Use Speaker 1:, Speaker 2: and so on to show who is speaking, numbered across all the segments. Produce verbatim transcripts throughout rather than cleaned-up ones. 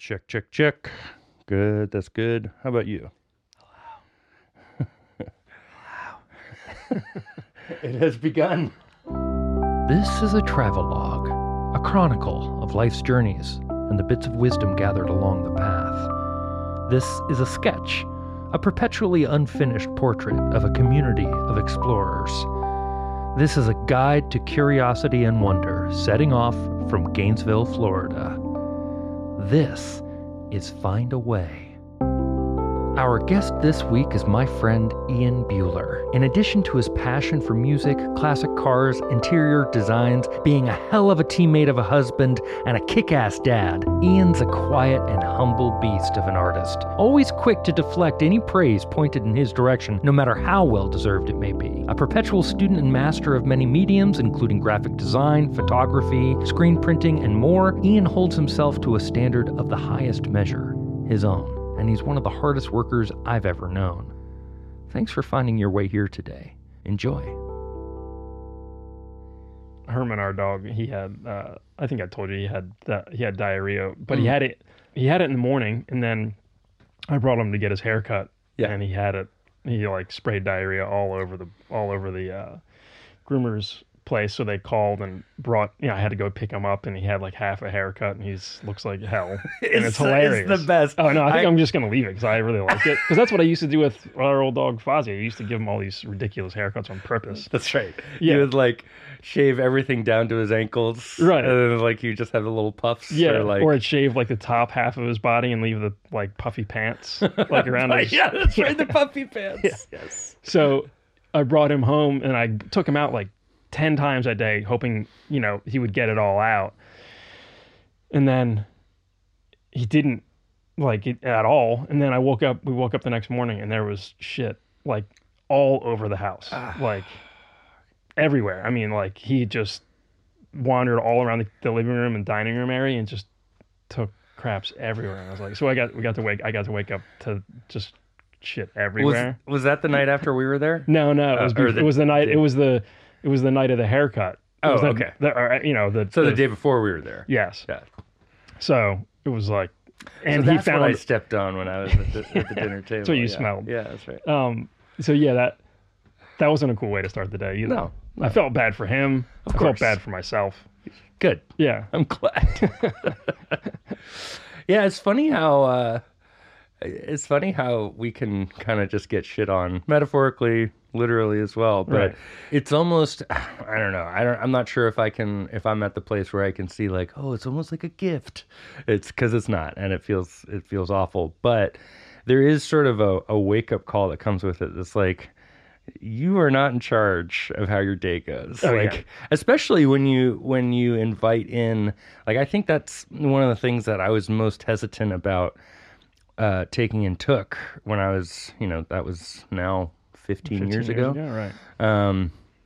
Speaker 1: Check, check, check. Good, that's good. How about you? It has begun.
Speaker 2: This is a travelogue, a chronicle of life's journeys and the bits of wisdom gathered along the path. This is a sketch, a perpetually unfinished portrait of a community of explorers. This is a guide to curiosity and wonder, setting off from Gainesville, Florida. This is Find a Way. Our guest this week is my friend Ian Buehler. In addition to his passion for music, classic cars, interior designs, being a hell of a teammate of a husband, and a kick-ass dad, Ian's a quiet and humble beast of an artist, always quick to deflect any praise pointed in his direction, no matter how well-deserved it may be. A perpetual student and master of many mediums, including graphic design, photography, screen printing, and more, Ian holds himself to a standard of the highest measure, his own. And he's one of the hardest workers I've ever known. Thanks for finding your way here today. Enjoy.
Speaker 3: Herman, our dog, he had, uh, I think I told you he had uh, he had diarrhea, but
Speaker 1: Mm.
Speaker 3: he had it he had it in the morning, and then I brought him to get his hair cut,
Speaker 1: Yeah.
Speaker 3: and he had it, he like sprayed diarrhea all over the, all over the uh, groomer's place, so they called and brought, you know, I had to go pick him up, and he had like half a haircut, and he's looks like hell, and it's,
Speaker 1: It's-
Speaker 3: hilarious.
Speaker 1: it's the best.
Speaker 3: Oh no, I think
Speaker 1: I-
Speaker 3: I, am just gonna leave it because I really like it, because that's what I used to do with our old dog Fozzie. I used to give him all these ridiculous haircuts on purpose.
Speaker 1: That's right.
Speaker 3: Yeah.
Speaker 1: You would like shave everything down to his ankles.
Speaker 3: Right.
Speaker 1: And then like you just have the little puffs.
Speaker 3: Yeah,
Speaker 1: Or like.
Speaker 3: or it shave like the top half of his body and leave the like puffy pants like around his.
Speaker 1: yeah, that's right. The puffy pants.
Speaker 3: Yeah.
Speaker 1: Yes.
Speaker 3: So I brought him home and I took him out like ten times a day, hoping, you know, he would get it all out. And then he didn't like it at all. And then I woke up, we woke up the next morning and there was shit like all over the house, like everywhere. I mean, like he just wandered all around the, the living room and dining room area and just took craps everywhere. And I was like, so I got, we got to wake, I got to wake up to just shit
Speaker 1: Was,
Speaker 3: everywhere.
Speaker 1: was that the night after we were there?
Speaker 3: No, no, it
Speaker 1: Uh,
Speaker 3: was,
Speaker 1: or
Speaker 3: bef-
Speaker 1: the-
Speaker 3: it was the night, it was the, it was the night of the haircut. It
Speaker 1: Oh,
Speaker 3: was the-
Speaker 1: okay.
Speaker 3: The, or, you know, the,
Speaker 1: So the day before we were there.
Speaker 3: yes.
Speaker 1: Yeah.
Speaker 3: So it was like, and
Speaker 1: so
Speaker 3: he
Speaker 1: that's
Speaker 3: found,
Speaker 1: what I stepped on when I was at the, at the dinner table.
Speaker 3: what you
Speaker 1: yeah.
Speaker 3: smelled.
Speaker 1: Yeah, that's right.
Speaker 3: um, so yeah, that, that wasn't a cool way to start the day either.
Speaker 1: No,
Speaker 3: I felt bad for him.
Speaker 1: Of
Speaker 3: I
Speaker 1: course.
Speaker 3: felt bad for myself.
Speaker 1: Good.
Speaker 3: Yeah.
Speaker 1: I'm glad. Yeah, it's funny how uh, it's funny how we can kind of just get shit on metaphorically, literally as well. But
Speaker 3: Right.
Speaker 1: it's almost I don't know. I don't. I'm not sure if I can if I'm at the place where I can see like, oh, it's almost like a gift. It's because it's not, and it feels it feels awful. But there is sort of a, a wake up call that comes with it. It's like, you are not in charge of how your day goes.
Speaker 3: Oh,
Speaker 1: like
Speaker 3: yeah.
Speaker 1: especially when you when you invite in, like I think that's one of the things that I was most hesitant about uh taking in Took when I was, you know, that was now fifteen, years ago.
Speaker 3: Right.
Speaker 1: Um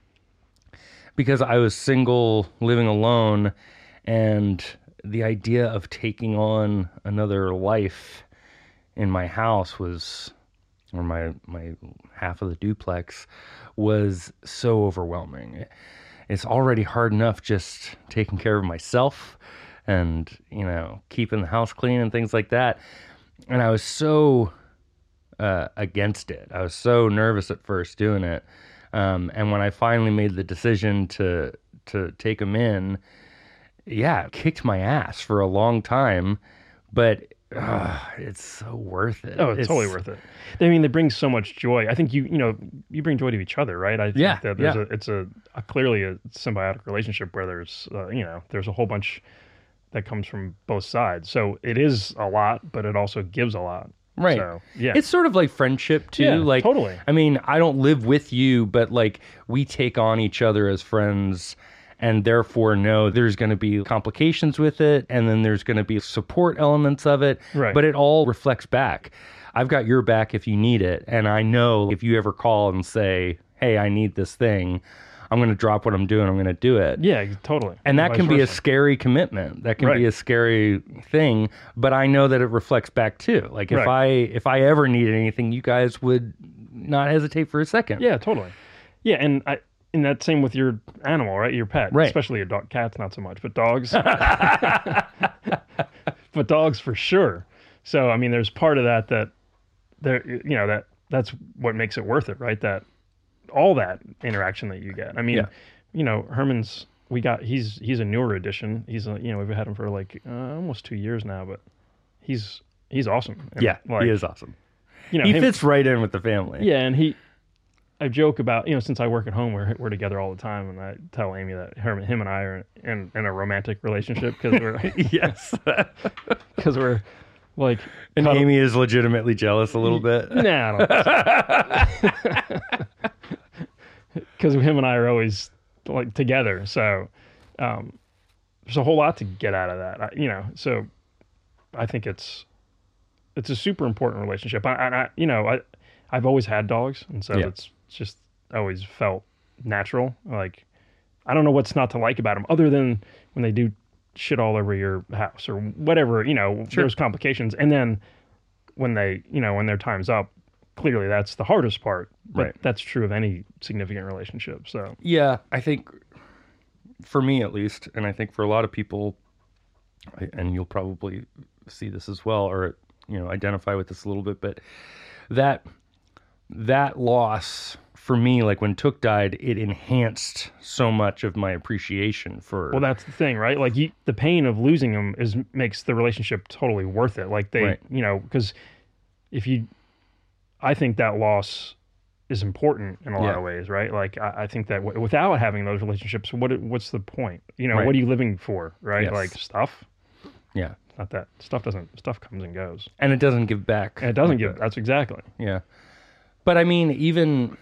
Speaker 1: because I was single, living alone, and the idea of taking on another life in my house was, or my my half of the duplex, was so overwhelming. It's already hard enough just taking care of myself and, you know, keeping the house clean and things like that. And I was so uh, against it. I was so nervous at first doing it. Um, and when I finally made the decision to to take him in, yeah, it kicked my ass for a long time, but uh, it's so worth it.
Speaker 3: Oh, it's, totally worth it. I mean, they bring so much joy. I think you, you know, you bring joy to each other, right? I think
Speaker 1: Yeah,
Speaker 3: that there's
Speaker 1: yeah.
Speaker 3: a, it's a, a clearly a symbiotic relationship where there's, uh, you know, there's a whole bunch that comes from both sides. So it is a lot, but it also gives a lot.
Speaker 1: Right.
Speaker 3: So, yeah.
Speaker 1: It's sort of like friendship too.
Speaker 3: Yeah,
Speaker 1: like
Speaker 3: totally.
Speaker 1: I mean, I don't live with you, but like we take on each other as friends, and therefore know there's going to be complications with it, and then there's going to be support elements of it.
Speaker 3: Right.
Speaker 1: But it all reflects back. I've got your back if you need it, and I know if you ever call and say, "Hey, I need this thing," I'm going to drop what I'm doing. I'm going to do it.
Speaker 3: yeah, totally.
Speaker 1: And that
Speaker 3: Vice
Speaker 1: can be a
Speaker 3: versa.
Speaker 1: scary commitment. That can
Speaker 3: Right.
Speaker 1: be a scary thing, but I know that it reflects back too. Like if
Speaker 3: Right.
Speaker 1: I if I ever needed anything, you guys would not hesitate for a second.
Speaker 3: Yeah, totally. Yeah, and I, and that's same with your animal, right? Your pet,
Speaker 1: Right.
Speaker 3: Especially your dog. Cats, not so much, but dogs. but dogs for sure. So I mean, there's part of that that there, you know, that that's what makes it worth it, right? That all that interaction that you get. I mean,
Speaker 1: Yeah.
Speaker 3: you know, Herman's. We got he's he's a newer addition. He's a, you know, we've had him for like uh, almost two years now, but he's he's awesome. And,
Speaker 1: Yeah,
Speaker 3: like,
Speaker 1: he is awesome.
Speaker 3: You know,
Speaker 1: He
Speaker 3: him-
Speaker 1: fits right in with the family.
Speaker 3: Yeah, and he, I joke about, you know, since I work at home, we're we're together all the time, and I tell Amy that her, him and I are in, in a romantic relationship because we're
Speaker 1: Yes.
Speaker 3: because we're like,
Speaker 1: And
Speaker 3: cuddle-
Speaker 1: Amy is legitimately jealous a little bit.
Speaker 3: Nah, because him and I are always like together, so um, there's a whole lot to get out of that, I, you know. So I think it's it's a super important relationship. I, I I- you know, I I've always had dogs, and so
Speaker 1: Yeah.
Speaker 3: it's just always felt natural. Like I don't know what's not to like about them, other than when they do shit all over your house or whatever. You know,
Speaker 1: Sure.
Speaker 3: there's complications, and then when they, you know, when their time's up, clearly that's the hardest part. But
Speaker 1: Right.
Speaker 3: that's true of any significant relationship. So
Speaker 1: Yeah, I think for me at least, and I think for a lot of people, I- and you'll probably see this as well, or you know, identify with this a little bit, but that that loss for me, like when Took died, it enhanced so much of my appreciation for.
Speaker 3: well, that's the thing, right? Like you, the pain of losing them is makes the relationship totally worth it. Like they,
Speaker 1: Right.
Speaker 3: you know, because if you, I think that loss is important in a lot
Speaker 1: Yeah.
Speaker 3: of ways, right? Like I, I think that w- without having those relationships, what what's the point? You know,
Speaker 1: Right.
Speaker 3: what are you living for, right?
Speaker 1: Yes.
Speaker 3: Like stuff.
Speaker 1: Yeah,
Speaker 3: Not that stuff doesn't stuff comes and goes,
Speaker 1: and it doesn't give back.
Speaker 3: and it doesn't
Speaker 1: like
Speaker 3: give.
Speaker 1: that.
Speaker 3: That's exactly.
Speaker 1: Yeah, but I mean, even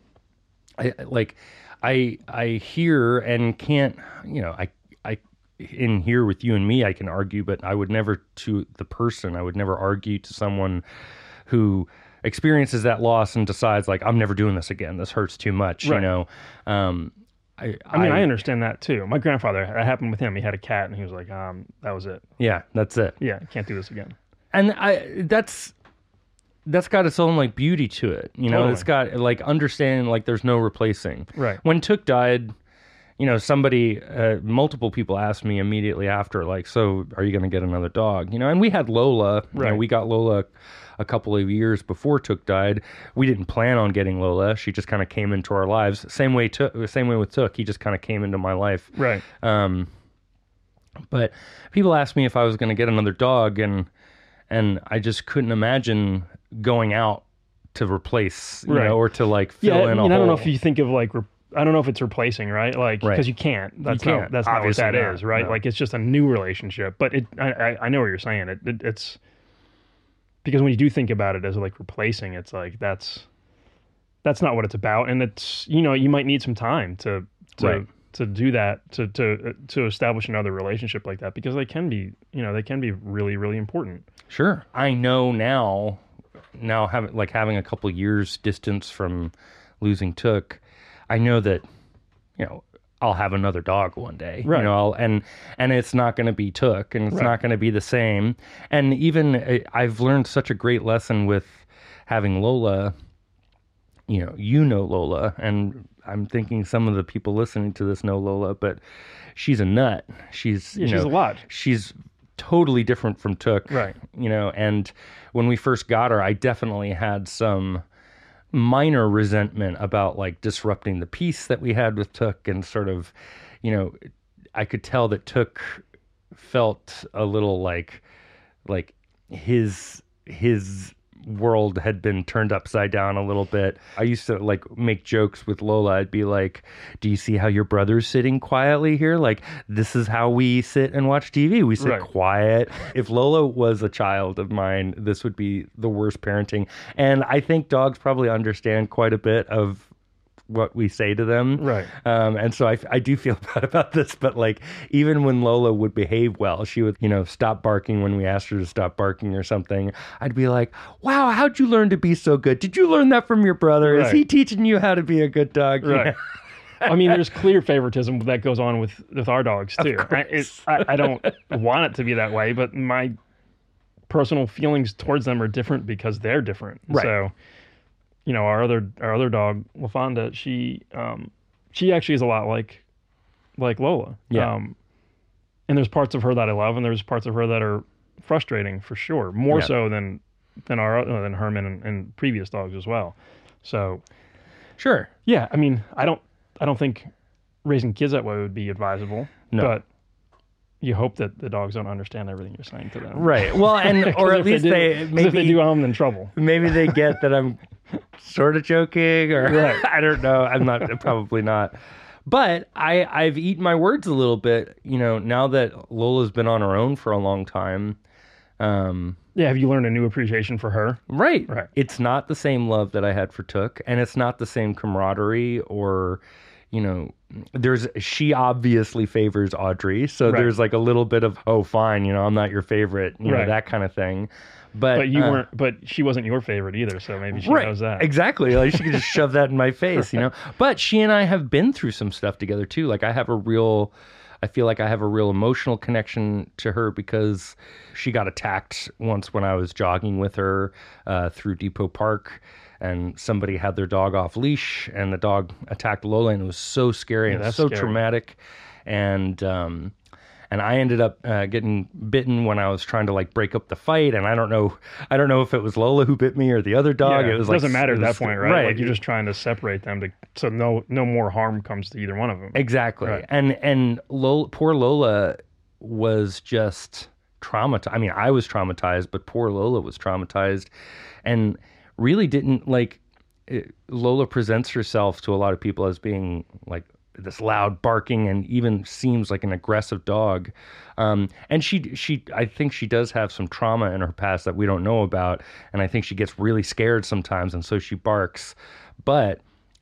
Speaker 1: I like I I hear and can't, you know, I I in here with you and me, I can argue, but I would never to the person. I would never argue to someone who experiences that loss and decides like, I'm never doing this again. This hurts too much. You
Speaker 3: Right.
Speaker 1: know. Um, I
Speaker 3: I mean, I, understand that too. My grandfather, that happened with him. He had a cat, and he was like, um, that was it.
Speaker 1: Yeah, that's it.
Speaker 3: Yeah, can't do this again.
Speaker 1: And I that's that's got its own like beauty to it, you know.
Speaker 3: Totally.
Speaker 1: It's got like understanding like there's no replacing.
Speaker 3: Right.
Speaker 1: When Took died, you know, somebody, uh, multiple people asked me immediately after, like, so are you going to get another dog? You know, and we had Lola. You know,
Speaker 3: Right.
Speaker 1: we got Lola a couple of years before Took died. We didn't plan on getting Lola. She just kind of came into our lives. Same way, Took, same way with Took. He just kind of came into my life.
Speaker 3: Right.
Speaker 1: Um, but people asked me if I was going to get another dog, and and I just couldn't imagine going out to replace, you
Speaker 3: Right.
Speaker 1: know, or to like fill
Speaker 3: Yeah, I
Speaker 1: in
Speaker 3: mean,
Speaker 1: a
Speaker 3: I don't know
Speaker 1: hole.
Speaker 3: if you think of like, re- I don't know if it's replacing, right? Like,
Speaker 1: Right.
Speaker 3: because you can't. That's
Speaker 1: can't.
Speaker 3: not. That's not what
Speaker 1: Obviously
Speaker 3: that
Speaker 1: not.
Speaker 3: is, right?
Speaker 1: No.
Speaker 3: Like, it's just a new relationship. But it, I, I, I know what you're saying. It, it, it's because when you do think about it as like replacing, it's like that's that's not what it's about. And it's, you know, you might need some time to to
Speaker 1: Right.
Speaker 3: to do that to to to establish another relationship like that, because they can be, you know, they can be really really important.
Speaker 1: Sure. I know now, now having like having a couple years distance from losing Took, I know that, you know, I'll have another dog one day.
Speaker 3: Right.
Speaker 1: You know, I'll, and and it's not going to be Took, and it's
Speaker 3: Right.
Speaker 1: not going to be the same. And even uh, I've learned such a great lesson with having Lola. You know, you know Lola, and I'm thinking some of the people listening to this know Lola, but she's a nut. She's
Speaker 3: Yeah,
Speaker 1: you
Speaker 3: she's
Speaker 1: know,
Speaker 3: a lot.
Speaker 1: She's totally different from Took.
Speaker 3: Right.
Speaker 1: You know, and when we first got her, I definitely had some minor resentment about like disrupting the peace that we had with Took, and sort of, you know, I could tell that Took felt a little like like his his world had been turned upside down a little bit. I used to like make jokes with Lola. I'd be like, do you see how your brother's sitting quietly here? Like, this is how we sit and watch T V. We sit
Speaker 3: Right.
Speaker 1: quiet. If Lola was a child of mine, this would be the worst parenting. And I think dogs probably understand quite a bit of what we say to them.
Speaker 3: Right.
Speaker 1: Um, and so I, I do feel bad about this, but like, even when Lola would behave well, she would, you know, stop barking when we asked her to stop barking or something. I'd be like, wow, how'd you learn to be so good? Did you learn that from your brother? Is
Speaker 3: Right.
Speaker 1: he teaching you how to be a good dog? You
Speaker 3: Right.
Speaker 1: know?
Speaker 3: I mean, there's clear favoritism that goes on with, with our dogs too. I, it, I, I don't want it to be that way, but my personal feelings towards them are different because they're different.
Speaker 1: Right.
Speaker 3: So, you know, our other our other dog, LaFonda, she um, she actually is a lot like like Lola.
Speaker 1: Yeah.
Speaker 3: Um, and there's parts of her that I love, and there's parts of her that are frustrating for sure. More
Speaker 1: Yeah.
Speaker 3: so than than our uh, than Herman and, and previous dogs as well. So
Speaker 1: Sure.
Speaker 3: yeah, I mean, I don't I don't think raising kids that way would be advisable.
Speaker 1: No.
Speaker 3: But you hope that the dogs don't understand everything you're saying to them.
Speaker 1: Right. Well, and
Speaker 3: 'Cause
Speaker 1: or
Speaker 3: if
Speaker 1: at least
Speaker 3: do,
Speaker 1: they
Speaker 3: 'cause
Speaker 1: maybe
Speaker 3: if they do, I'm in trouble.
Speaker 1: maybe they get that I'm sort of joking, or
Speaker 3: Right.
Speaker 1: I don't know. I'm not, probably not. But I, I've eaten my words a little bit, you know, now that Lola's been on her own for a long time. Um,
Speaker 3: Yeah, have you learned a new appreciation for her?
Speaker 1: right.
Speaker 3: Right.
Speaker 1: It's not the same love that I had for Took, and it's not the same camaraderie or, you know, there's, she obviously favors Audrey. So
Speaker 3: Right.
Speaker 1: there's like a little bit of, oh, fine, you know, I'm not your favorite, you know,
Speaker 3: Right.
Speaker 1: that kind of thing. But,
Speaker 3: But you
Speaker 1: uh,
Speaker 3: weren't. But she wasn't your favorite either, so maybe she
Speaker 1: right,
Speaker 3: knows that.
Speaker 1: exactly. Like she could just shove that in my face, you know. But she and I have been through some stuff together too. Like I have a real, I feel like I have a real emotional connection to her because she got attacked once when I was jogging with her uh, through Depot Park, and somebody had their dog off leash, and the dog attacked Lola, and it was so scary
Speaker 3: Yeah,
Speaker 1: and
Speaker 3: that's
Speaker 1: so
Speaker 3: scary.
Speaker 1: traumatic, and um, and I ended up uh, getting bitten when I was trying to like break up the fight, and I don't know, I don't know if it was Lola who bit me or the other dog.
Speaker 3: Yeah,
Speaker 1: it was
Speaker 3: it doesn't
Speaker 1: like,
Speaker 3: matter
Speaker 1: it
Speaker 3: at that
Speaker 1: was-
Speaker 3: point, right? Like you're just trying to separate them to so no no more harm comes to either one of them.
Speaker 1: exactly,
Speaker 3: Right.
Speaker 1: and and Lola, poor Lola was just traumatized. I mean, I was traumatized, but poor Lola was traumatized, and really didn't like. It, Lola presents herself to a lot of people as being like this loud barking and even seems like an aggressive dog. Um, and she, she, I think she does have some trauma in her past that we don't know about. And I think she gets really scared sometimes. And so she barks, but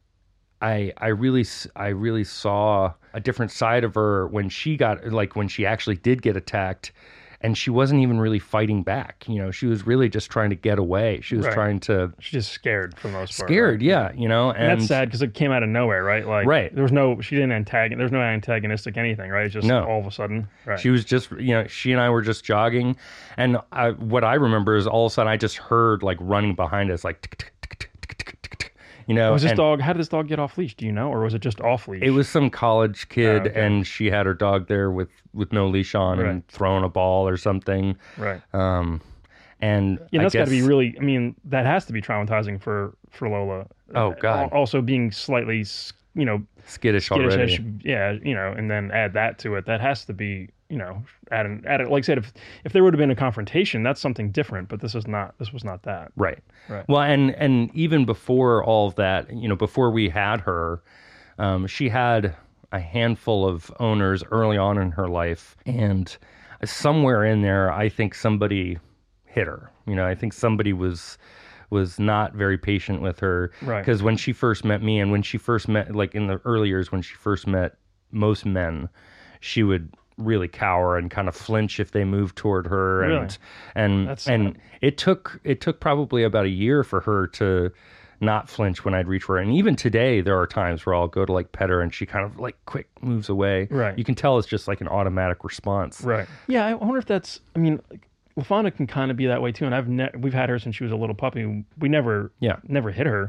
Speaker 1: I, I really, s- I really saw a different side of her when she got, like when she actually did get attacked, and she wasn't even really fighting back. You know, she was really just trying to get away. She was
Speaker 3: Right.
Speaker 1: trying to,
Speaker 3: She's just scared for the most part.
Speaker 1: scared.
Speaker 3: right?
Speaker 1: Yeah. You know, and,
Speaker 3: And that's sad because it came out of nowhere, right? Like,
Speaker 1: Right.
Speaker 3: there was no, she didn't antagon, there's no antagonistic anything, right? It's just
Speaker 1: No.
Speaker 3: all of a sudden, right?
Speaker 1: She was just, you know, she and I were just jogging, and I, what I remember is all of a sudden I just heard like running behind us, like, tick, tick, tick, tick, tick, tick, tick, tick, you know.
Speaker 3: was this
Speaker 1: and
Speaker 3: dog? How did this dog get off leash? Do you know, or was it just off leash?
Speaker 1: It was some college kid,
Speaker 3: Oh, okay.
Speaker 1: and she had her dog there with with no leash on
Speaker 3: Right.
Speaker 1: and throwing a ball or something.
Speaker 3: right.
Speaker 1: Um, and
Speaker 3: Yeah,
Speaker 1: I
Speaker 3: that's got to be
Speaker 1: guess-
Speaker 3: really. I mean, that has to be traumatizing for for Lola.
Speaker 1: Oh,
Speaker 3: Uh,
Speaker 1: God.
Speaker 3: al- Also being slightly, s- you know,
Speaker 1: skittish
Speaker 3: skittish
Speaker 1: already.
Speaker 3: as she- yeah, you know, and then add that to it. That has to be, you know, add an, add it. Like I said, if if there would have been a confrontation, that's something different. But this is not. This was not that.
Speaker 1: Right.
Speaker 3: Right.
Speaker 1: Well, and and even before all of that, you know, before we had her, um, she had a handful of owners early on in her life, and somewhere in there, I think somebody hit her. You know, I think somebody was was not very patient with her.
Speaker 3: Right.
Speaker 1: Because when she first met me, and when she first met, like in the early years when she first met most men, she would really cower and kind of flinch if they moved toward her.
Speaker 3: Really?
Speaker 1: And and
Speaker 3: That's
Speaker 1: and
Speaker 3: sad.
Speaker 1: it took it took probably about a year for her to not flinch when I'd reach for her. And even today, there are times where I'll go to like pet her, and she kind of like quick moves away.
Speaker 3: Right.
Speaker 1: You can tell it's just like an automatic response.
Speaker 3: Right. Yeah, I wonder if that's. I mean, like, LaFawnduh can kind of be that way too. And I've ne- we've had her since she was a little puppy. We never,
Speaker 1: Yeah.
Speaker 3: never hit her.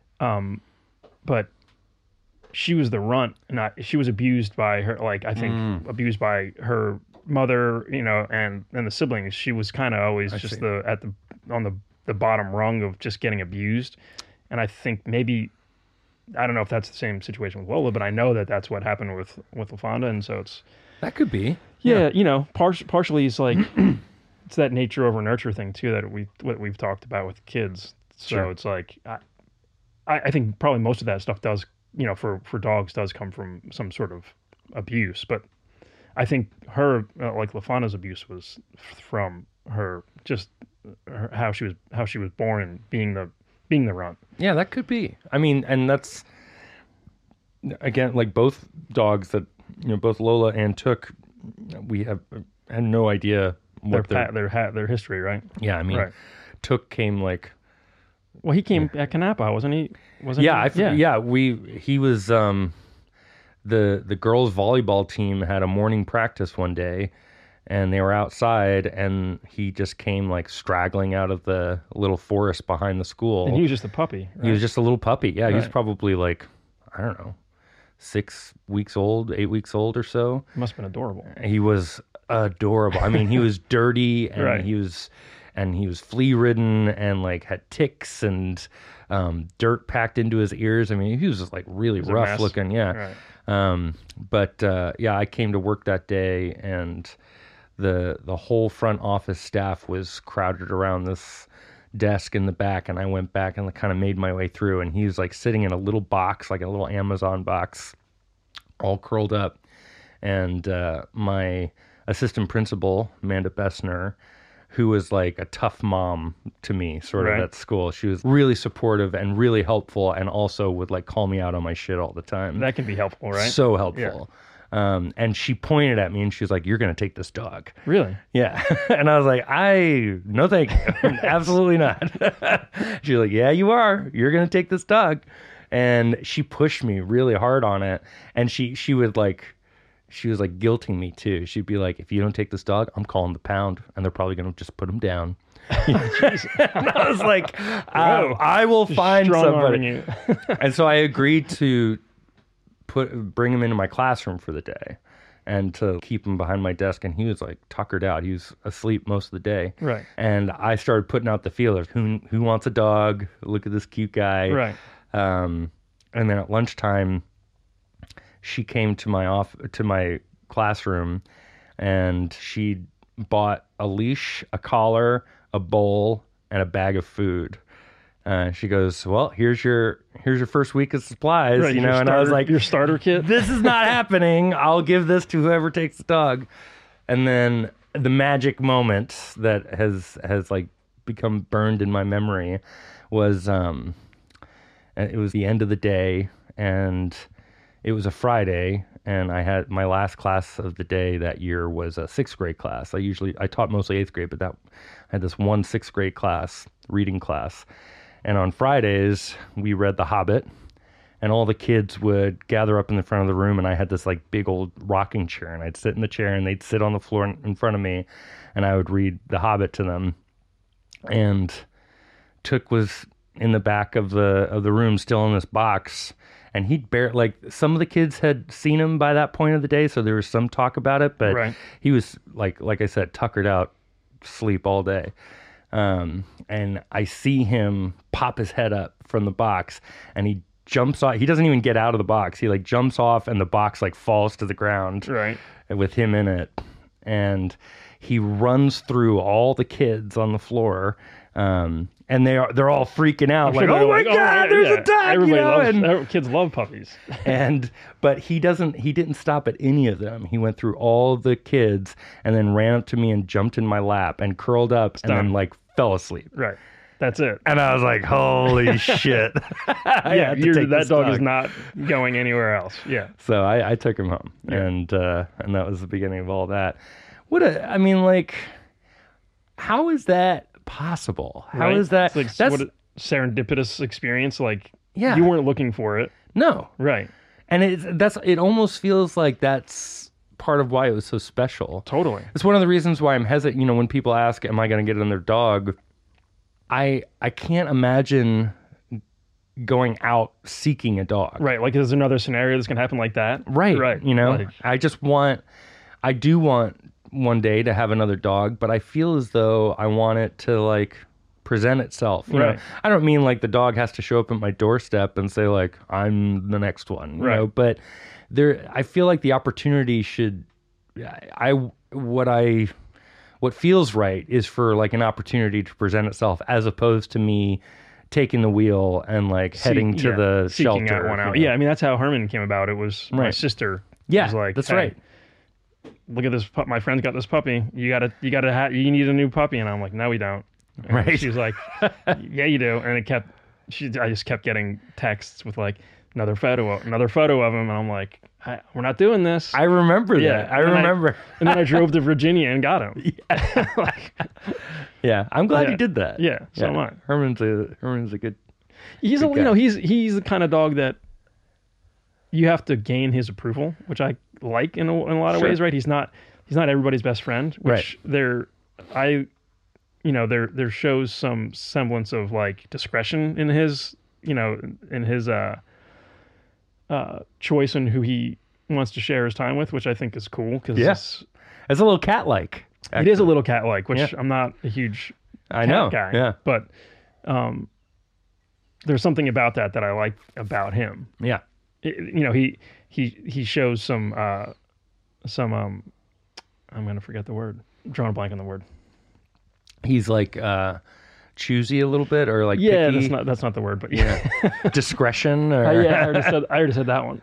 Speaker 3: Um, but she was the runt, and I, she was abused by her. Like I think
Speaker 1: Mm.
Speaker 3: abused by her mother, you know, and and the siblings. She was kind of always
Speaker 1: I
Speaker 3: just
Speaker 1: see.
Speaker 3: the at the on the the bottom rung of just getting abused. And I think maybe. I don't know if that's the same situation with Lola, but I know that that's what happened with with LaFawnduh, and so it's
Speaker 1: That could be.
Speaker 3: yeah, you know, par- partially it's like it's that nature over nurture thing too that we what we've talked about with kids. So
Speaker 1: Sure.
Speaker 3: it's like I, I I think probably most of that stuff does, you know, for for dogs does come from some sort of abuse, but I think her uh, like LaFawnduh's abuse was f- from her just her, how she was how she was born and being the being the runt.
Speaker 1: Yeah, that could be. I mean, and that's again like both dogs that you know, both Lola and Took. We have had no idea
Speaker 3: Their
Speaker 1: what their
Speaker 3: pa- their ha- their history, right?
Speaker 1: yeah. I mean,
Speaker 3: Right.
Speaker 1: Took came like
Speaker 3: Well, he came at Kanapa, wasn't he? Wasn't
Speaker 1: yeah,
Speaker 3: he?
Speaker 1: I f- yeah. We he was um the the girls volleyball team had a morning practice one day, and they were outside, and he just came like straggling out of the little forest behind the school.
Speaker 3: And he was just a puppy. Right?
Speaker 1: He was just a little puppy. Yeah, he was
Speaker 3: Right.
Speaker 1: probably like, I don't know, six weeks old, eight weeks old or so.
Speaker 3: Must have been adorable.
Speaker 1: He was adorable. I mean, he was dirty and
Speaker 3: Right.
Speaker 1: he was and he was flea ridden and like had ticks and um, dirt packed into his ears. I mean, he was just like really
Speaker 3: a
Speaker 1: rough
Speaker 3: mess.
Speaker 1: looking. Yeah.
Speaker 3: Right.
Speaker 1: Um, but uh, yeah, I came to work that day and the the whole front office staff was crowded around this desk in the back, and I went back and kind of made my way through, and he was like sitting in a little box, like a little Amazon box, all curled up. And uh, my assistant principal, Amanda Bessner, who was like a tough mom to me sort of
Speaker 3: Right.
Speaker 1: at school, she was really supportive and really helpful, and also would like call me out on my shit all the time.
Speaker 3: That can be helpful, right?
Speaker 1: So helpful. Um, and she pointed at me and she was like, "You're going to take this dog."
Speaker 3: Really?
Speaker 1: Yeah. And I was like, I, no, thank you. Absolutely not. She was like, "Yeah, you are. You're going to take this dog." And she pushed me really hard on it. And she, she would like, she was like guilting me too. She'd be like, "If you don't take this dog, I'm calling the pound and they're probably going to just put him down." And I was like, uh, I will find
Speaker 3: Strong-arming
Speaker 1: somebody.
Speaker 3: you.
Speaker 1: And so I agreed to put bring him into my classroom for the day and to keep him behind my desk. And he was like tuckered out. He was asleep most of the day.
Speaker 3: Right.
Speaker 1: And I started putting out the feelers. Who who wants a dog? Look at this cute guy.
Speaker 3: Right.
Speaker 1: Um, and then at lunchtime, she came to my off to my classroom, and she bought a leash, a collar, a bowl, and a bag of food. Uh, she goes, "Well, here's your here's your first week of supplies,"
Speaker 3: Right,
Speaker 1: you
Speaker 3: your
Speaker 1: know. And I was
Speaker 3: starter-
Speaker 1: like,
Speaker 3: your starter kit.
Speaker 1: "This is not happening. I'll give this to whoever takes the dog." And then the magic moment that has has like become burned in my memory was um, it was the end of the day, and it was a Friday, and I had my last class of the day that year was a sixth grade class. I usually I taught mostly eighth grade, but that I had this one sixth grade class, reading class. And on Fridays, we read The Hobbit, and all the kids would gather up in the front of the room, and I had this like big old rocking chair, and I'd sit in the chair, and they'd sit on the floor in front of me, and I would read The Hobbit to them. And Took was in the back of the of the room, still in this box, and he'd bear like some of the kids had seen him by that point of the day, so there was some talk about it, but
Speaker 3: Right.
Speaker 1: he was like like I said, tuckered out, sleep all day. Um, and I see him pop his head up from the box, and he jumps off. He doesn't even get out of the box. He like jumps off, and the box like falls to the ground
Speaker 3: Right.
Speaker 1: with him in it. And he runs through all the kids on the floor. Um, and they are, they're all freaking out.
Speaker 3: I'm
Speaker 1: Like,
Speaker 3: sure
Speaker 1: "Oh
Speaker 3: they're
Speaker 1: my
Speaker 3: like,
Speaker 1: God,
Speaker 3: yeah,
Speaker 1: there's
Speaker 3: yeah.
Speaker 1: a dog!"
Speaker 3: Everybody
Speaker 1: you know?
Speaker 3: loves,
Speaker 1: and,
Speaker 3: every- kids love puppies.
Speaker 1: and but he doesn't he didn't stop at any of them. He went through all the kids and then ran up to me and jumped in my lap and curled up and then
Speaker 3: done.
Speaker 1: like fell asleep.
Speaker 3: Right. That's it.
Speaker 1: And I was like, "Holy shit!" I
Speaker 3: Yeah,
Speaker 1: had to
Speaker 3: you're,
Speaker 1: take
Speaker 3: that
Speaker 1: this
Speaker 3: dog, is not going anywhere else. Yeah.
Speaker 1: So I, I took him home,
Speaker 3: Yeah.
Speaker 1: and uh, and that was the beginning of all that. What a I mean, like, how is that possible? How is
Speaker 3: Right?
Speaker 1: that?
Speaker 3: It's like
Speaker 1: that's
Speaker 3: what a serendipitous experience. Like,
Speaker 1: Yeah.
Speaker 3: you weren't looking for it.
Speaker 1: no,
Speaker 3: Right.
Speaker 1: and it's that's it. Almost feels like that's part of why it was so special.
Speaker 3: Totally.
Speaker 1: It's one of the reasons why I'm hesitant. You know, when people ask, "Am I going to get another dog?" I I can't imagine going out seeking a dog.
Speaker 3: Right. Like, there's another scenario that's going to happen like that.
Speaker 1: Right.
Speaker 3: Right.
Speaker 1: You know,
Speaker 3: Like,
Speaker 1: I just want, I do want one day to have another dog, but I feel as though I want it to like present itself. You
Speaker 3: Right.
Speaker 1: know, I don't mean like the dog has to show up at my doorstep and say like, "I'm the next one," you
Speaker 3: Right.
Speaker 1: know, but there, I feel like the opportunity should, I, what I, what feels right is for like an opportunity to present itself as opposed to me taking the wheel and like heading
Speaker 3: seek-
Speaker 1: to
Speaker 3: yeah,
Speaker 1: the
Speaker 3: seeking
Speaker 1: shelter.
Speaker 3: out one
Speaker 1: you
Speaker 3: out.
Speaker 1: know?
Speaker 3: Yeah. I mean, that's how Herman came about. It was my
Speaker 1: Right.
Speaker 3: sister.
Speaker 1: Yeah,
Speaker 3: was like,
Speaker 1: that's
Speaker 3: "Hey,
Speaker 1: right.
Speaker 3: Look at this. Pup. My friend's got this puppy. You gotta, you gotta, ha- you need a new puppy." And I'm like, "No, we don't." And
Speaker 1: Right.
Speaker 3: She was like, "Yeah, you do." And it kept, she, I just kept getting texts with like another photo, of, another photo of him. And I'm like, I, "We're not doing this."
Speaker 1: I remember
Speaker 3: Yeah,
Speaker 1: that. I
Speaker 3: and then I-
Speaker 1: remember.
Speaker 3: and then I drove to Virginia and got him. Like,
Speaker 1: Yeah, I'm glad
Speaker 3: Yeah.
Speaker 1: you did that.
Speaker 3: yeah. So am I.
Speaker 1: Herman's a Herman's a good.
Speaker 3: He's a,
Speaker 1: Good
Speaker 3: you know,
Speaker 1: guy.
Speaker 3: he's he's the kind of dog that you have to gain his approval, which I like in a, in a lot of
Speaker 1: Sure.
Speaker 3: ways, right? He's not he's not everybody's best friend, which
Speaker 1: Right.
Speaker 3: there I you know, there there shows some semblance of like discretion in his, you know, in his uh uh choice in who he wants to share his time with, which I think is cool because
Speaker 1: Yeah. It's a little cat-like.
Speaker 3: It is a little cat-like, which
Speaker 1: Yeah.
Speaker 3: I'm not a huge
Speaker 1: I
Speaker 3: cat
Speaker 1: know.
Speaker 3: guy.
Speaker 1: Yeah.
Speaker 3: But um, there's something about that that I like about him.
Speaker 1: Yeah.
Speaker 3: It- you know, he he he shows some uh, some um, I'm gonna forget the word. I'm drawing a blank on the word.
Speaker 1: He's like uh, choosy a little bit, or like
Speaker 3: Yeah,
Speaker 1: picky.
Speaker 3: that's not that's not the word, but yeah,
Speaker 1: discretion. Or...
Speaker 3: Uh, yeah. I already said I already said that one.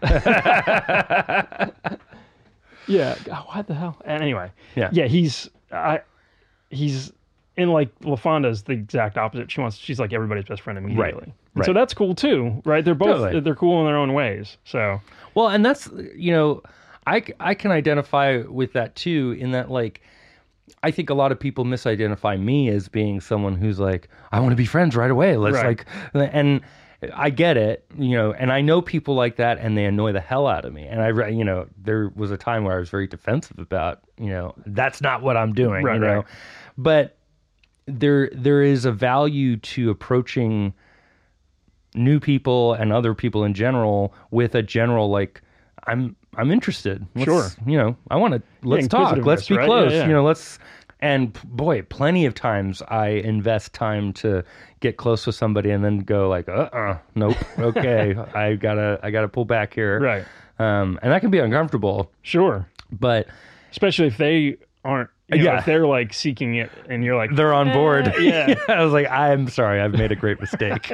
Speaker 3: Yeah. God, what the hell? Anyway.
Speaker 1: Yeah.
Speaker 3: Yeah. He's I he's in like LaFonda's the exact opposite. She wants she's like everybody's best friend immediately. And
Speaker 1: Right.
Speaker 3: So that's cool too, right? They're both
Speaker 1: Totally.
Speaker 3: they're cool in their own ways. So
Speaker 1: Well, and that's, you know, I, c- I can identify with that too, in that, like, I think a lot of people misidentify me as being someone who's like, I want to be friends right away. Let's
Speaker 3: Right.
Speaker 1: like, and I get it, you know, and I know people like that, and they annoy the hell out of me. And I, re- you know, there was a time where I was very defensive about, you know, that's not what I'm doing,
Speaker 3: Right,
Speaker 1: you know,
Speaker 3: right.
Speaker 1: but there, there is a value to approaching new people and other people in general with a general, like, I'm, I'm interested. Let's,
Speaker 3: Sure.
Speaker 1: You know, I want to, let's talk. Let's
Speaker 3: inquisitiveness,
Speaker 1: be
Speaker 3: right?
Speaker 1: close.
Speaker 3: Yeah, yeah.
Speaker 1: You know, let's, and boy, plenty of times I invest time to get close with somebody and then go like, uh-uh, nope. Okay. I gotta, I gotta pull back here.
Speaker 3: right.
Speaker 1: Um, and that can be uncomfortable,
Speaker 3: Sure.
Speaker 1: but
Speaker 3: Especially if they aren't you know,
Speaker 1: Yeah.
Speaker 3: if they're like seeking it and you're like
Speaker 1: they're on board.
Speaker 3: "Eh, yeah.
Speaker 1: I was like, I'm sorry, I've made a great mistake.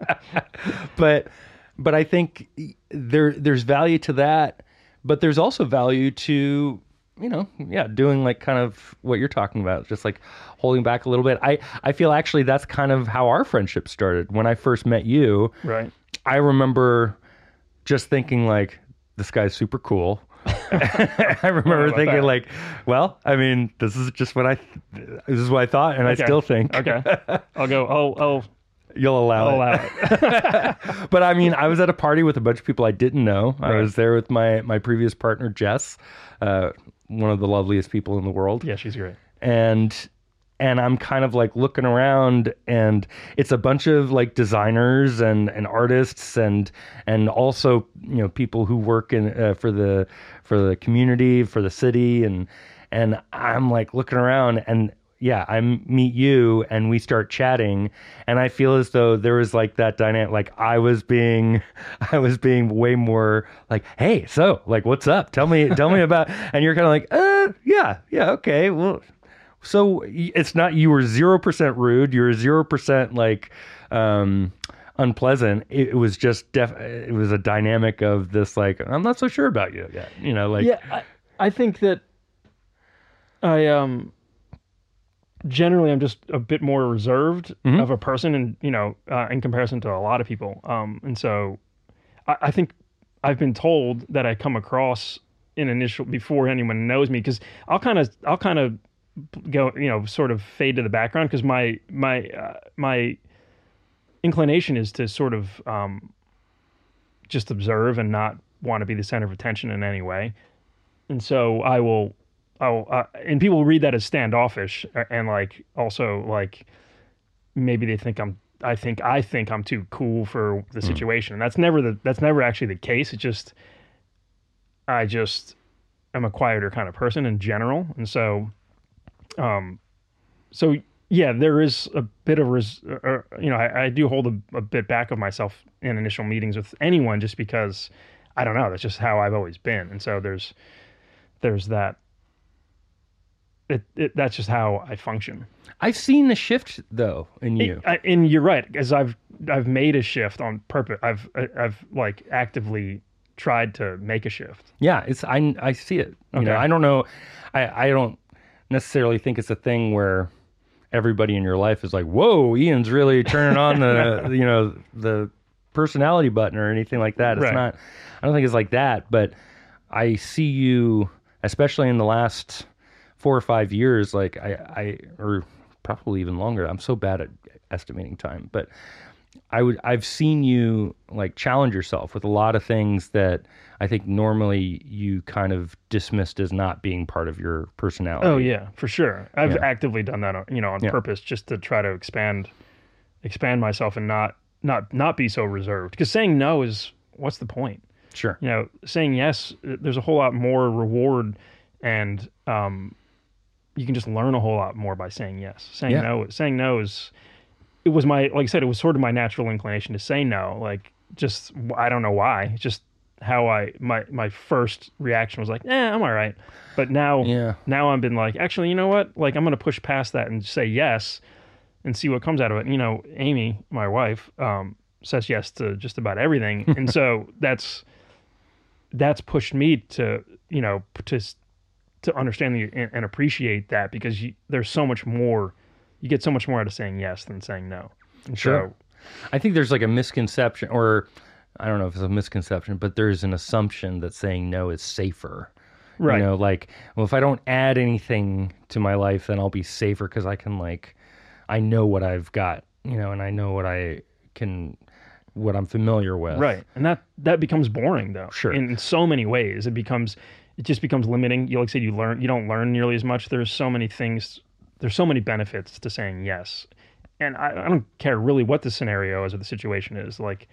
Speaker 1: but, but I think there, there's value to that, but there's also value to, you know, yeah, doing like kind of what you're talking about, just like holding back a little bit. I, I feel actually that's kind of how our friendship started. When I first met you,
Speaker 3: Right.
Speaker 1: I remember just thinking like, this guy's super cool. I remember
Speaker 3: about
Speaker 1: thinking
Speaker 3: that.
Speaker 1: like, well, I mean, this is just what I, this is what I thought, and
Speaker 3: Okay.
Speaker 1: I still think
Speaker 3: Okay. I'll go oh oh
Speaker 1: you'll allow
Speaker 3: I'll
Speaker 1: it.
Speaker 3: allow it.
Speaker 1: But I mean, I was at a party with a bunch of people I didn't know. I
Speaker 3: Right.
Speaker 1: was there with my my previous partner Jess, uh, one of the loveliest people in the world,
Speaker 3: Yeah, she's great.
Speaker 1: and and I'm kind of like looking around, and it's a bunch of like designers and, and artists and and also, you know, people who work in uh, for the for the community, for the city, and and I'm like looking around, and yeah, I meet you and we start chatting, and I feel as though there was like that dynamic, like I was being I was being way more like, hey, so like what's up? Tell me tell me about, and you're kind of like, uh yeah, yeah, okay, well. So it's not, you were zero percent rude. You were zero percent like um, unpleasant. It, it was just, def- it was a dynamic of this, like, I'm not so sure about you yet. You know, like,
Speaker 3: Yeah, I, I think that I um generally I'm just a bit more reserved
Speaker 1: Mhm.
Speaker 3: of a person, and you know, uh, in comparison to a lot of people. Um, and so I, I think I've been told that I come across in initial before anyone knows me, because I'll kind of I'll kind of go, you know, sort of fade to the background, because my my uh, my inclination is to sort of um, just observe and not want to be the center of attention in any way. And so I will, I will, uh, and people read that as standoffish, uh, and like also like maybe they think I'm, I think I think I'm too cool for the situation, and that's never the that's never actually the case. It's just I just am a quieter kind of person in general, and so, um, so yeah, there is a bit of res, uh, you know, I, I do hold a, a bit back of myself in initial meetings with anyone, just because I don't know, that's just how I've always been, and so there's there's that. It, it that's just how I function.
Speaker 1: I've seen the shift though in you.
Speaker 3: I, and you're right, because I've I've made a shift on purpose. I've I've like actively tried to make a shift.
Speaker 1: Yeah, it's I I see it. You
Speaker 3: Okay.
Speaker 1: know, I don't know, I I don't necessarily think it's a thing where everybody in your life is like, whoa, Ian's really turning on the you know the personality button or anything like that. It's
Speaker 3: Right.
Speaker 1: not. I don't think it's like that, but I see you, especially in the last four or five years, like I I or probably even longer. I'm so bad at estimating time, but I would I've seen you like challenge yourself with a lot of things that I think normally you kind of dismissed as not being part of your personality.
Speaker 3: Oh yeah, for sure. I've
Speaker 1: Yeah.
Speaker 3: actively done that, on, you know, on
Speaker 1: Yeah.
Speaker 3: purpose, just to try to expand, expand myself and not, not, not be so reserved. Because saying no is, what's the point?
Speaker 1: Sure.
Speaker 3: You know, saying yes, there's a whole lot more reward and um, you can just learn a whole lot more by saying yes. Saying
Speaker 1: Yeah.
Speaker 3: no, saying no is, it was my, like I said, it was sort of my natural inclination to say no. Like, just, I don't know why. Just how I, my, my first reaction was like, eh, I'm all right. But now,
Speaker 1: Yeah.
Speaker 3: now I've been like, actually, you know what? Like, I'm going to push past that and say yes and see what comes out of it. You know, Amy, my wife, um, says yes to just about everything. And so that's, that's pushed me to, you know, to, to understand the, and, and appreciate that, because you, there's so much more, you get so much more out of saying yes than saying no. And
Speaker 1: Sure.
Speaker 3: so,
Speaker 1: I think there's like a misconception, or I don't know if it's a misconception, but there's an assumption that saying no is safer.
Speaker 3: right.
Speaker 1: You know, like, well, if I don't add anything to my life, then I'll be safer because I can, like, I know what I've got, you know, and I know what I can, what I'm familiar with.
Speaker 3: Right. And that, that becomes boring though.
Speaker 1: Sure.
Speaker 3: In, in so many ways, it becomes, it just becomes limiting. You like I said, you learn, you don't learn nearly as much. There's so many things, there's so many benefits to saying yes. And I, I don't care really what the scenario is or the situation is. Like,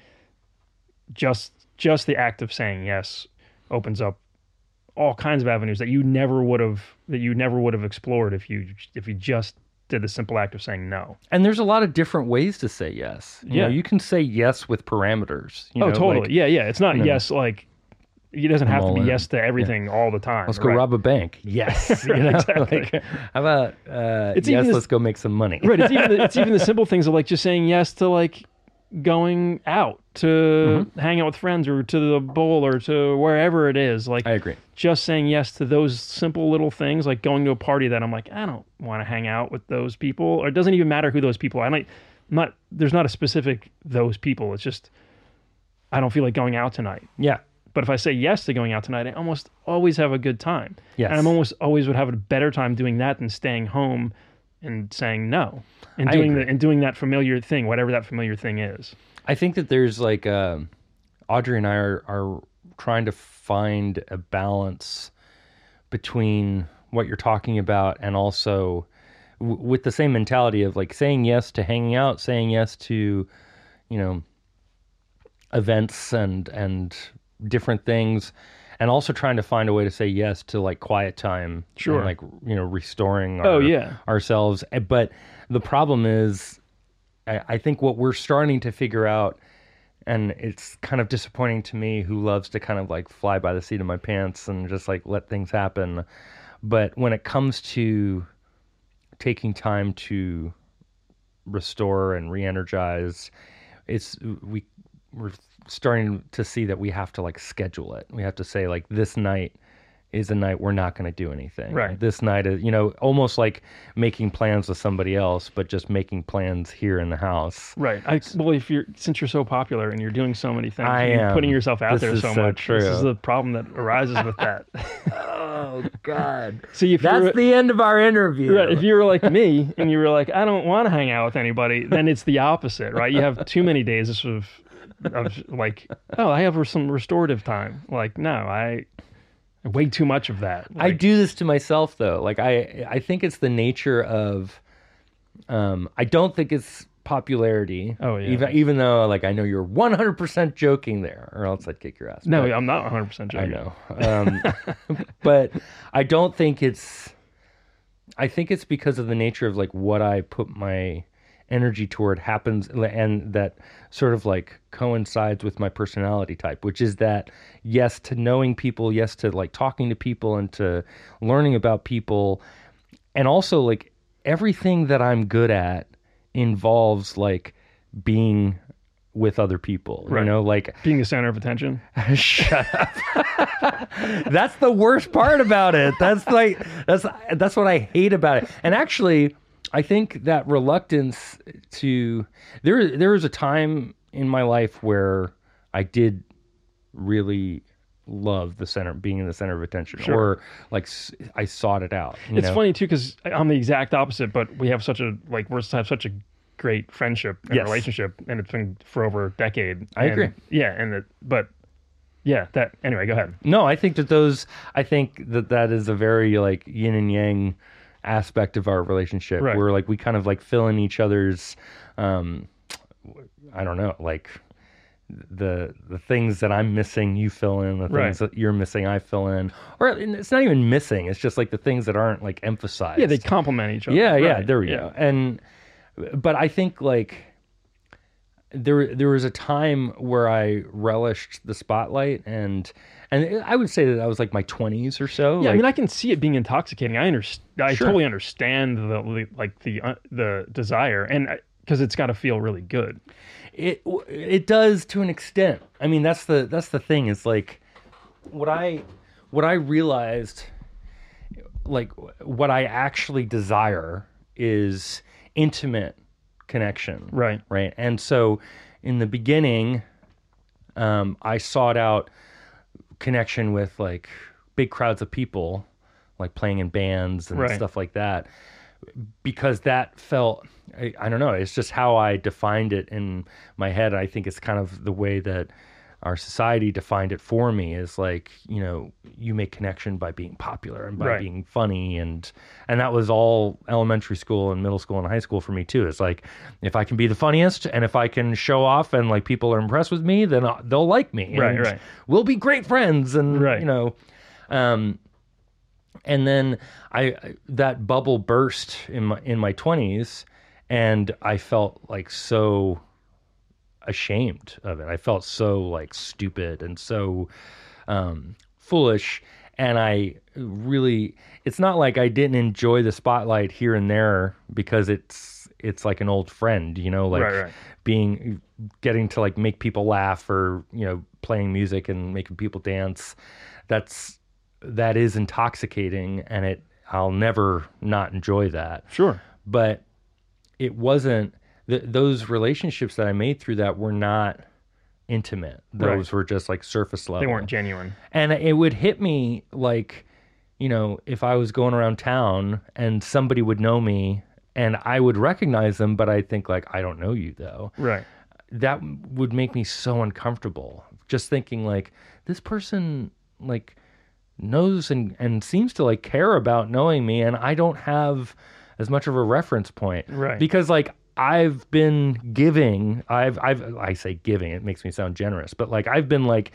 Speaker 3: just, just the act of saying yes opens up all kinds of avenues that you never would have, that you never would have explored if you, if you just did the simple act of saying no.
Speaker 1: And there's a lot of different ways to say yes. You
Speaker 3: Yeah.
Speaker 1: know, you can say yes with parameters. You
Speaker 3: Oh,
Speaker 1: know,
Speaker 3: totally.
Speaker 1: like,
Speaker 3: yeah, yeah. It's not
Speaker 1: you know,
Speaker 3: yes, like, it doesn't have to
Speaker 1: all
Speaker 3: be
Speaker 1: in.
Speaker 3: yes to everything all the time.
Speaker 1: let's go
Speaker 3: right?
Speaker 1: rob a bank. Yes. You know,
Speaker 3: Exactly.
Speaker 1: like, how about, uh,
Speaker 3: It's
Speaker 1: yes,
Speaker 3: even this-
Speaker 1: let's go make some money.
Speaker 3: Right. It's even the, it's even the simple things of like just saying yes to like going out to
Speaker 1: Mm-hmm.
Speaker 3: hang out with friends or to the bowl or to wherever it is. Like,
Speaker 1: I agree.
Speaker 3: just saying yes to those simple little things, like going to a party that I'm like, I don't want to hang out with those people, or it doesn't even matter who those people are. I don't, I'm not, there's not a specific those people. It's just, I don't feel like going out tonight.
Speaker 1: Yeah.
Speaker 3: But if I say yes to going out tonight, I almost always have a good time.
Speaker 1: Yes.
Speaker 3: And I'm almost always would have a better time doing that than staying home and saying no. And
Speaker 1: I
Speaker 3: doing
Speaker 1: agree.
Speaker 3: the, and doing that familiar thing, whatever that familiar thing is.
Speaker 1: I think that there's like, um Audrey and I are, are trying to find a balance between what you're talking about and also w- with the same mentality of like saying yes to hanging out, saying yes to, you know, events and, and different things, and also trying to find a way to say yes to like quiet time.
Speaker 3: Sure.
Speaker 1: And like, you know, restoring our,
Speaker 3: Oh, yeah.
Speaker 1: ourselves. But the problem is, I, I think what we're starting to figure out, and it's kind of disappointing to me, who loves to kind of like fly by the seat of my pants and just like let things happen. But when it comes to taking time to restore and re-energize, it's we we're starting to see that we have to like schedule it. We have to say like, this night is a night we're not going to do anything.
Speaker 3: Right.
Speaker 1: This night is, you know, almost like making plans with somebody else, but just making plans here in the house.
Speaker 3: Right. I, well, if you're, since you're so popular and you're doing so many things,
Speaker 1: I
Speaker 3: you're
Speaker 1: am.
Speaker 3: putting yourself out
Speaker 1: This
Speaker 3: there
Speaker 1: is
Speaker 3: so
Speaker 1: so
Speaker 3: much.
Speaker 1: true.
Speaker 3: This is the problem that arises with that.
Speaker 1: Oh God.
Speaker 3: See, if
Speaker 1: That's
Speaker 3: you're,
Speaker 1: the end of our interview.
Speaker 3: right, if you were like me and you were like, I don't want to hang out with anybody, then it's the opposite, right? You have too many days of, of like, oh, I have some restorative time. Like, no, I way too much of that.
Speaker 1: I
Speaker 3: Like,
Speaker 1: do this to myself though. Like I, I think it's the nature of, um, I don't think it's popularity.
Speaker 3: Oh, yeah.
Speaker 1: Even, even though like, I know you're one hundred percent joking there, or else I'd kick your ass.
Speaker 3: No,
Speaker 1: But-
Speaker 3: I'm not one hundred percent
Speaker 1: I
Speaker 3: joking.
Speaker 1: know. Um, but I don't think it's, I think it's because of the nature of like what I put my energy toward happens, and that sort of like coincides with my personality type, which is that yes to knowing people, yes to like talking to people and to learning about people. And also like everything that I'm good at involves like being with other people,
Speaker 3: Right.
Speaker 1: you know, like
Speaker 3: Being the center of attention.
Speaker 1: shut up. That's the worst part about it. That's like that's that's what I hate about it. And actually, I think that reluctance to there there was a time in my life where I did really love the center, being in the center of attention,
Speaker 3: Sure.
Speaker 1: or like s- I sought it out. you
Speaker 3: It's
Speaker 1: know?
Speaker 3: funny too, because I'm the exact opposite, but we have such a, like, we're have such a great friendship and
Speaker 1: Yes.
Speaker 3: relationship, and it's been for over a decade.
Speaker 1: I
Speaker 3: And-
Speaker 1: agree.
Speaker 3: Yeah. And it, but yeah, that, anyway, go ahead.
Speaker 1: No, I think that those, I think that that is a very like yin and yang aspect of our relationship,
Speaker 3: Right.
Speaker 1: where like we kind of like fill in each other's, um, I don't know, like the the things that I'm missing, you fill in. The things
Speaker 3: Right.
Speaker 1: that you're missing, I fill in. Or it's not even missing. It's just like the things that aren't like emphasized.
Speaker 3: Yeah, they complement each other.
Speaker 1: Yeah, yeah.
Speaker 3: Right,
Speaker 1: There we
Speaker 3: yeah.
Speaker 1: go. And but I think like there there was a time where I relished the spotlight, and and I would say that that was like my twenties or so.
Speaker 3: Yeah,
Speaker 1: like,
Speaker 3: I mean, I can see it being intoxicating. I understand. I
Speaker 1: Sure.
Speaker 3: totally understand the, the like the uh, the desire, and because it's got to feel really good.
Speaker 1: It it does to an extent. I mean, that's the that's the thing. Is like what I what I realized, like what I actually desire is intimate connection.
Speaker 3: Right.
Speaker 1: Right. And so in the beginning, um, I sought out connection with like big crowds of people, like playing in bands and
Speaker 3: Right.
Speaker 1: stuff like that, because that felt, I, I don't know, it's just how I defined it in my head. I think it's kind of the way that our society defined it for me, is like, you know, you make connection by being popular and by
Speaker 3: Right.
Speaker 1: being funny. And, and that was all elementary school and middle school and high school for me too. It's like, if I can be the funniest and if I can show off and like people are impressed with me, then I- they'll like me.
Speaker 3: Right,
Speaker 1: and
Speaker 3: right.
Speaker 1: we'll be great friends. And,
Speaker 3: Right.
Speaker 1: you know, um, and then I that bubble burst in my in my twenties, and I felt like so ashamed of it. I felt so like stupid and so um, foolish, and I really, it's not like I didn't enjoy the spotlight here and there because it's it's like an old friend, you know, like
Speaker 3: Right, right.
Speaker 1: being getting to like make people laugh, or you know, playing music and making people dance. That's that is intoxicating, and it I'll never not enjoy that.
Speaker 3: Sure.
Speaker 1: But it wasn't th- those relationships that I made through that were not intimate. Those
Speaker 3: Right.
Speaker 1: were just like surface level.
Speaker 3: They weren't genuine.
Speaker 1: And it would hit me like, you know, if I was going around town and somebody would know me and I would recognize them, but I think like, I don't know you though.
Speaker 3: Right.
Speaker 1: That would make me so uncomfortable. Just thinking like, this person like knows and, and seems to like care about knowing me, and I don't have as much of a reference point.
Speaker 3: Right.
Speaker 1: Because like I've been giving, I've I've I say giving, it makes me sound generous, but like I've been like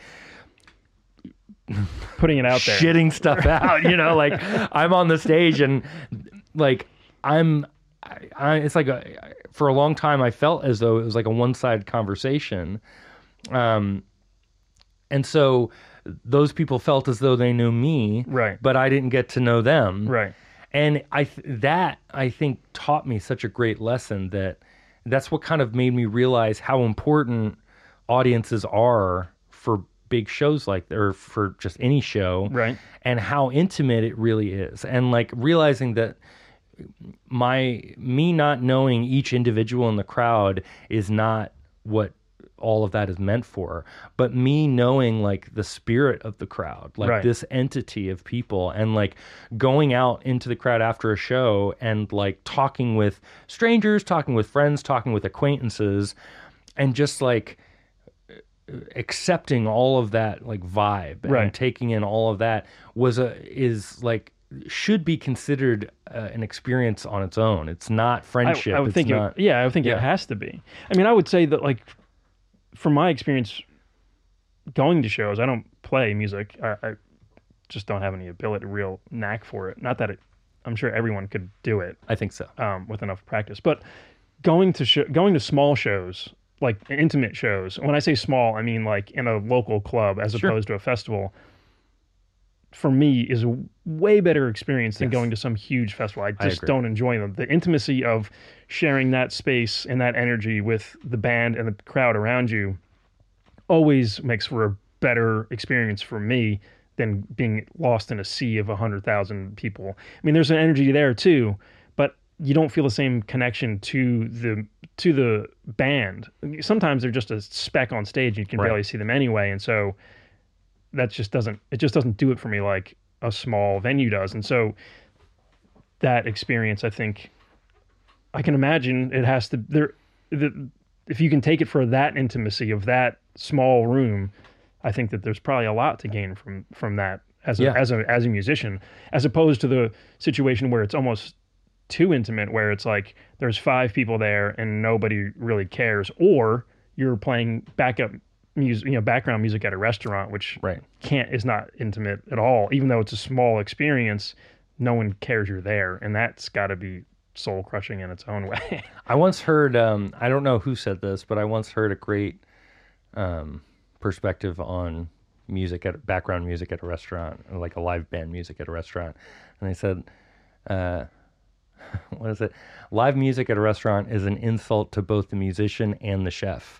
Speaker 3: Putting it out there.
Speaker 1: shitting stuff out, you know, like I'm on the stage and like I'm I, I it's like a, for a long time I felt as though it was like a one-sided conversation. Um and so those people felt as though they knew me,
Speaker 3: Right.
Speaker 1: but I didn't get to know them.
Speaker 3: Right.
Speaker 1: And I th- that I think taught me such a great lesson, that that's what kind of made me realize how important audiences are for big shows like, or for just any show,
Speaker 3: Right.
Speaker 1: and how intimate it really is. And like realizing that my me not knowing each individual in the crowd is not what all of that is meant for, but me knowing like the spirit of the crowd, like
Speaker 3: Right.
Speaker 1: this entity of people, and like going out into the crowd after a show and like talking with strangers, talking with friends, talking with acquaintances, and just like accepting all of that like vibe and
Speaker 3: Right.
Speaker 1: taking in all of that was a is like should be considered uh, an experience on its own. It's not
Speaker 3: I,
Speaker 1: friendship.
Speaker 3: I would
Speaker 1: it's
Speaker 3: think
Speaker 1: not,
Speaker 3: it, yeah, I would think
Speaker 1: Yeah.
Speaker 3: it has to be. I mean, I would say that like from my experience going to shows, I don't play music. I, I just don't have any ability, real knack for it. Not that it, I'm sure everyone could do it
Speaker 1: I think so.
Speaker 3: um, with enough practice. But going to show, going to small shows, like intimate shows. When I say small, I mean like in a local club as
Speaker 1: Sure.
Speaker 3: opposed to a festival. For me, is a way better experience than
Speaker 1: Yes.
Speaker 3: going to some huge festival. I just
Speaker 1: agree.
Speaker 3: don't enjoy them. The intimacy of sharing that space and that energy with the band and the crowd around you always makes for a better experience for me than being lost in a sea of a hundred thousand people. I mean, there's an energy there too, but you don't feel the same connection to the to the band. Sometimes they're just a speck on stage. You can
Speaker 1: Right.
Speaker 3: barely see them anyway, and so that just doesn't it just doesn't do it for me like a small venue does. And so that experience, I think, I can imagine it has to there. The, if you can take it for that intimacy of that small room, I think that there's probably a lot to gain from from that as a
Speaker 1: Yeah.
Speaker 3: as a as a musician, as opposed to the situation where it's almost too intimate, where it's like there's five people there and nobody really cares, or you're playing backup music, you know, background music at a restaurant, which
Speaker 1: Right.
Speaker 3: can't is not intimate at all. Even though it's a small experience, no one cares you're there, and that's got to be soul crushing in its own way.
Speaker 1: I once heard, um, I don't know who said this, but I once heard a great um, perspective on music at background music at a restaurant, or like a live band music at a restaurant. And they said, uh, what is it? Live music at a restaurant is an insult to both the musician and the chef.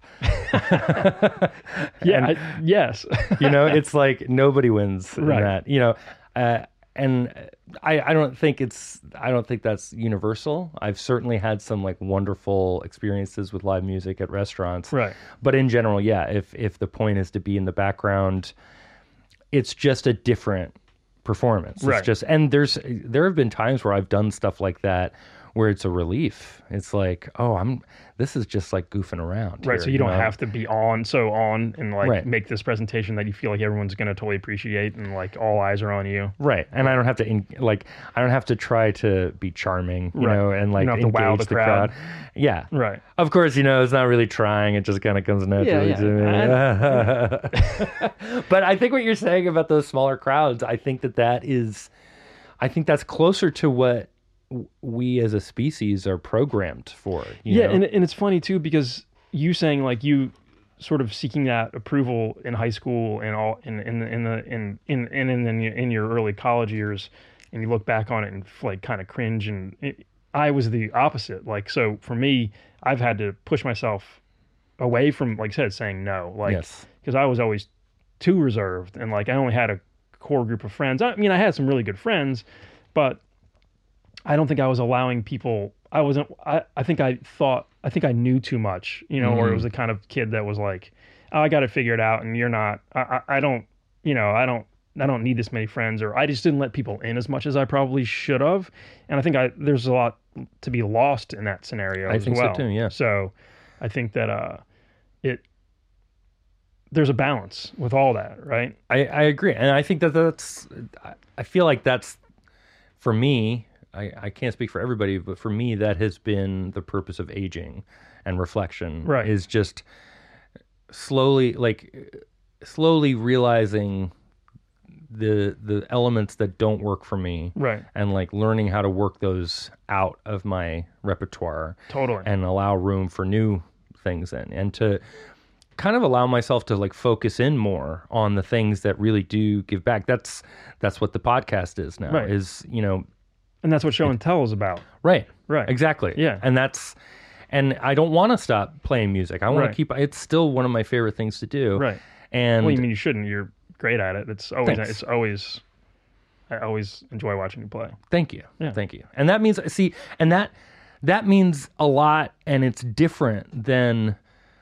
Speaker 3: yeah.
Speaker 1: And,
Speaker 3: I, yes.
Speaker 1: you know, it's like nobody wins in
Speaker 3: Right.
Speaker 1: that, you know, uh, and I, I don't think it's, I don't think that's universal. I've certainly had some like wonderful experiences with live music at restaurants.
Speaker 3: Right.
Speaker 1: But in general, yeah, if, if the point is to be in the background, it's just a different performance. It's
Speaker 3: Right.
Speaker 1: just, and there's, there have been times where I've done stuff like that where it's a relief. It's like, oh, I'm, this is just like goofing around.
Speaker 3: Right.
Speaker 1: here,
Speaker 3: So you don't
Speaker 1: know?
Speaker 3: have to be on, so on, and like
Speaker 1: Right.
Speaker 3: make this presentation that you feel like everyone's going to totally appreciate, and like all eyes are on you.
Speaker 1: Right. And I don't have to, in, like, I don't have to try to be charming, you
Speaker 3: Right.
Speaker 1: know, and like
Speaker 3: You don't have to wow
Speaker 1: engage
Speaker 3: the crowd.
Speaker 1: Yeah.
Speaker 3: Right.
Speaker 1: Of course, you know, it's not really trying. It just kind of comes naturally
Speaker 3: yeah.
Speaker 1: to me. But I think what you're saying about those smaller crowds, I think that that is, I think that's closer to what w- we as a species are programmed for. You
Speaker 3: Yeah,
Speaker 1: know?
Speaker 3: and and it's funny too, because you saying like you sort of seeking that approval in high school and all in in the in the in in in in, in, your, in your early college years, and you look back on it and like kind of cringe. And it, I was the opposite. Like, so for me, I've had to push myself away from, like I said, saying no. Like,
Speaker 1: Yes.
Speaker 3: because I was always too reserved, and like I only had a core group of friends. I mean, I had some really good friends, but I don't think I was allowing people. I wasn't. I, I think I thought. I think I knew too much, you know, or it was the kind of kid that was like, "Oh, I got to figure it out," and you're not. I, I, I don't. You know, I don't. I don't need this many friends, or I just didn't let people in as much as I probably should have. And I think I there's a lot to be lost in that scenario
Speaker 1: I
Speaker 3: as
Speaker 1: think so
Speaker 3: well.
Speaker 1: too, yeah.
Speaker 3: So, I think that uh, it. There's a balance with all that, right?
Speaker 1: I, I agree. And I think that that's, I- I feel like that's, for me, I, I can't speak for everybody, but for me, that has been the purpose of aging and reflection.
Speaker 3: Right.
Speaker 1: Is just slowly, like, slowly realizing the the elements that don't work for me.
Speaker 3: Right.
Speaker 1: And, like, learning how to work those out of my repertoire.
Speaker 3: Totally.
Speaker 1: And allow room for new things in. And to kind of allow myself to like focus in more on the things that really do give back. That's that's what the podcast is now.
Speaker 3: Right.
Speaker 1: Is, you know,
Speaker 3: And that's what show and tell is about.
Speaker 1: right.
Speaker 3: Right.
Speaker 1: Exactly.
Speaker 3: Yeah.
Speaker 1: And that's and I don't want to stop playing music. I want
Speaker 3: Right.
Speaker 1: to keep it's still one of my favorite things to do.
Speaker 3: Right.
Speaker 1: And
Speaker 3: Well, you mean you shouldn't? You're great at it. It's always.
Speaker 1: Thanks.
Speaker 3: It's always. I always enjoy watching you play.
Speaker 1: thank you.
Speaker 3: Yeah.
Speaker 1: Thank you. And that means see and that that means a lot, and it's different than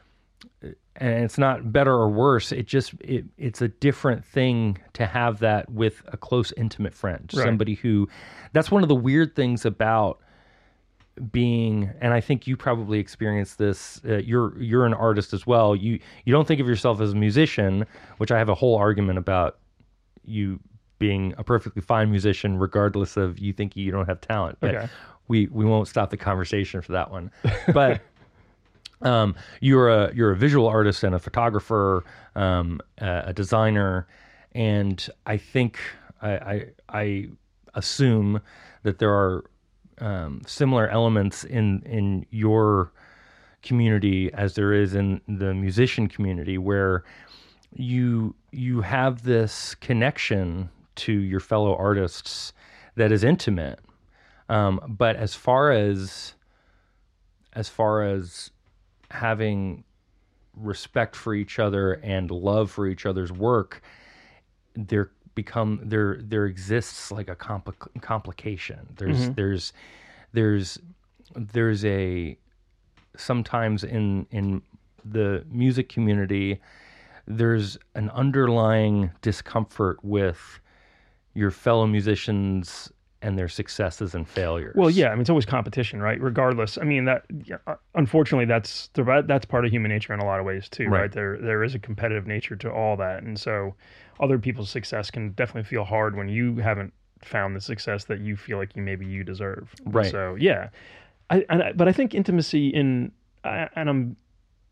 Speaker 1: and it's not better or worse. It just it, it's a different thing to have that with a close, intimate friend,
Speaker 3: Right.
Speaker 1: somebody who. That's one of the weird things about being, and I think you probably experienced this. Uh, you're you're an artist as well. You you don't think of yourself as a musician, which I have a whole argument about you being a perfectly fine musician, regardless of you think you don't have talent. But
Speaker 3: Okay.
Speaker 1: we we won't stop the conversation for that one. But. Um, you're a you're a visual artist and a photographer, um, a, a designer, and I think I, I, I assume that there are um, similar elements in in your community as there is in the musician community, where you you have this connection to your fellow artists that is intimate. Um, but as far as as far as having respect for each other and love for each other's work, there become there there exists like a compli- complication. There's there's there's there's a sometimes in in the music community there's an underlying discomfort with your fellow musicians and their successes and failures.
Speaker 3: Well, yeah. I mean, it's always competition, right? Regardless. I mean, that yeah, uh, unfortunately, that's the that's part of human nature in a lot of ways too, right?
Speaker 1: Right.
Speaker 3: There there is a competitive nature to all that, and so other people's success can definitely feel hard when you haven't found the success that you feel like you maybe you deserve.
Speaker 1: Right.
Speaker 3: So yeah, I, and I but I think intimacy in I, and I'm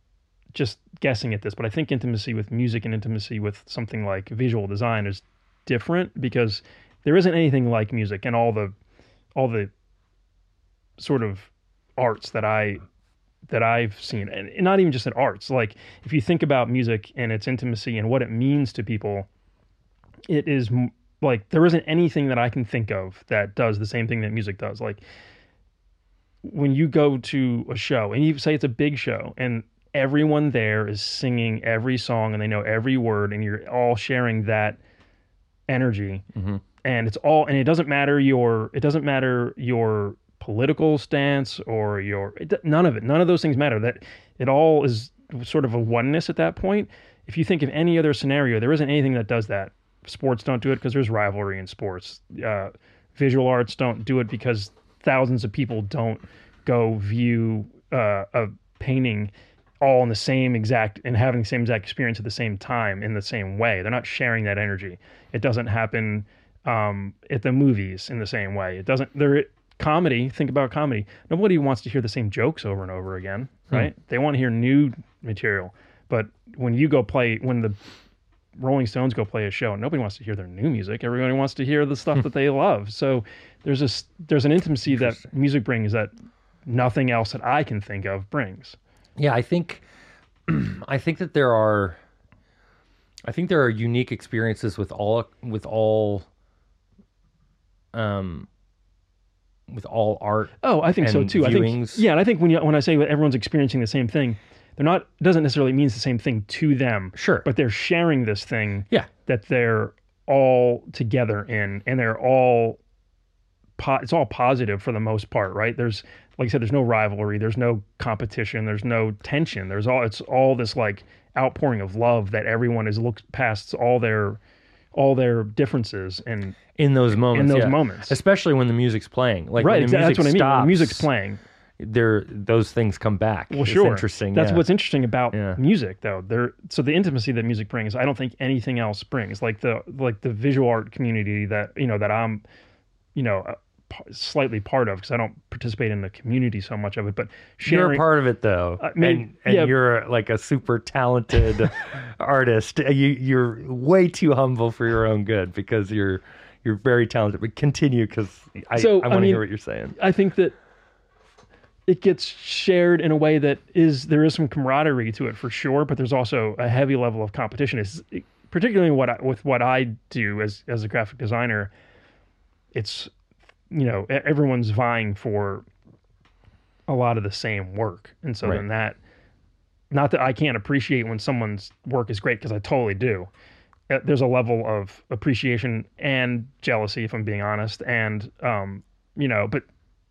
Speaker 3: just guessing at this, but I think intimacy with music and intimacy with something like visual design is different because there isn't anything like music and all the all the sort of arts that I that I've seen, and not even just in arts. Like if you think about music and its intimacy and what it means to people, it is like there isn't anything that I can think of that does the same thing that music does. Like when you go to a show and you say it's a big show and everyone there is singing every song and they know every word and you're all sharing that energy, mm-hmm. and it's all, and it doesn't matter your, it doesn't matter your political stance or your, it, none of it, none of those things matter. That it all is sort of a oneness at that point. If you think of any other scenario, there isn't anything that does that. Sports don't do it because there's rivalry in sports. Uh, visual arts don't do it because thousands of people don't go view uh, a painting all in the same exact and having the same exact experience at the same time in the same way. They're not sharing that energy. It doesn't happen um, at the movies in the same way. It doesn't. There, comedy. Think about comedy. Nobody wants to hear the same jokes over and over again, right? Hmm. They want to hear new material. But when you go play, when the Rolling Stones go play a show, nobody wants to hear their new music. Everybody wants to hear the stuff that they love. So there's a there's an intimacy that music brings that nothing else that I can think of brings.
Speaker 1: Yeah, I think I think that there are I think there are unique experiences with all with all um with all art.
Speaker 3: Oh, I think so too.
Speaker 1: Viewings.
Speaker 3: I think yeah, and I think when you, when I say everyone's experiencing the same thing, they're not, it doesn't necessarily mean the same thing to them.
Speaker 1: Sure.
Speaker 3: But they're sharing this thing
Speaker 1: yeah.
Speaker 3: that they're all together in, and they're all, po- it's all positive for the most part, right? There's, like I said, there's no rivalry, there's no competition, there's no tension. There's all, it's all this like outpouring of love that everyone has looked past all their, all their differences and
Speaker 1: in those moments,
Speaker 3: in those
Speaker 1: yeah.
Speaker 3: moments,
Speaker 1: especially when the music's playing, like
Speaker 3: right,
Speaker 1: when the music
Speaker 3: that's what I mean.
Speaker 1: stops,
Speaker 3: when the music's playing,
Speaker 1: there those things come back.
Speaker 3: Well,
Speaker 1: it's
Speaker 3: sure.
Speaker 1: interesting.
Speaker 3: That's
Speaker 1: yeah.
Speaker 3: what's interesting about
Speaker 1: yeah.
Speaker 3: music, though. There, so the intimacy that music brings, I don't think anything else brings. Like the like the visual art community that you know that I'm, you know, uh, p- slightly part of because I don't participate in the community so much of it. But sharing,
Speaker 1: you're a part of it though,
Speaker 3: I mean,
Speaker 1: and, and
Speaker 3: yeah.
Speaker 1: you're like a super talented artist. You you're way too humble for your own good because you're you're very talented. But continue because I
Speaker 3: so,
Speaker 1: I want to
Speaker 3: I mean,
Speaker 1: hear what you're saying.
Speaker 3: I think that it gets shared in a way that is, there is some camaraderie to it for sure, but there's also a heavy level of competition. It's particularly what I, with what I do as, as a graphic designer, it's, you know, everyone's vying for a lot of the same work. And so
Speaker 1: right.
Speaker 3: then that, not that I can't appreciate when someone's work is great, because I totally do. There's a level of appreciation and jealousy, if I'm being honest. And, um, you know, but,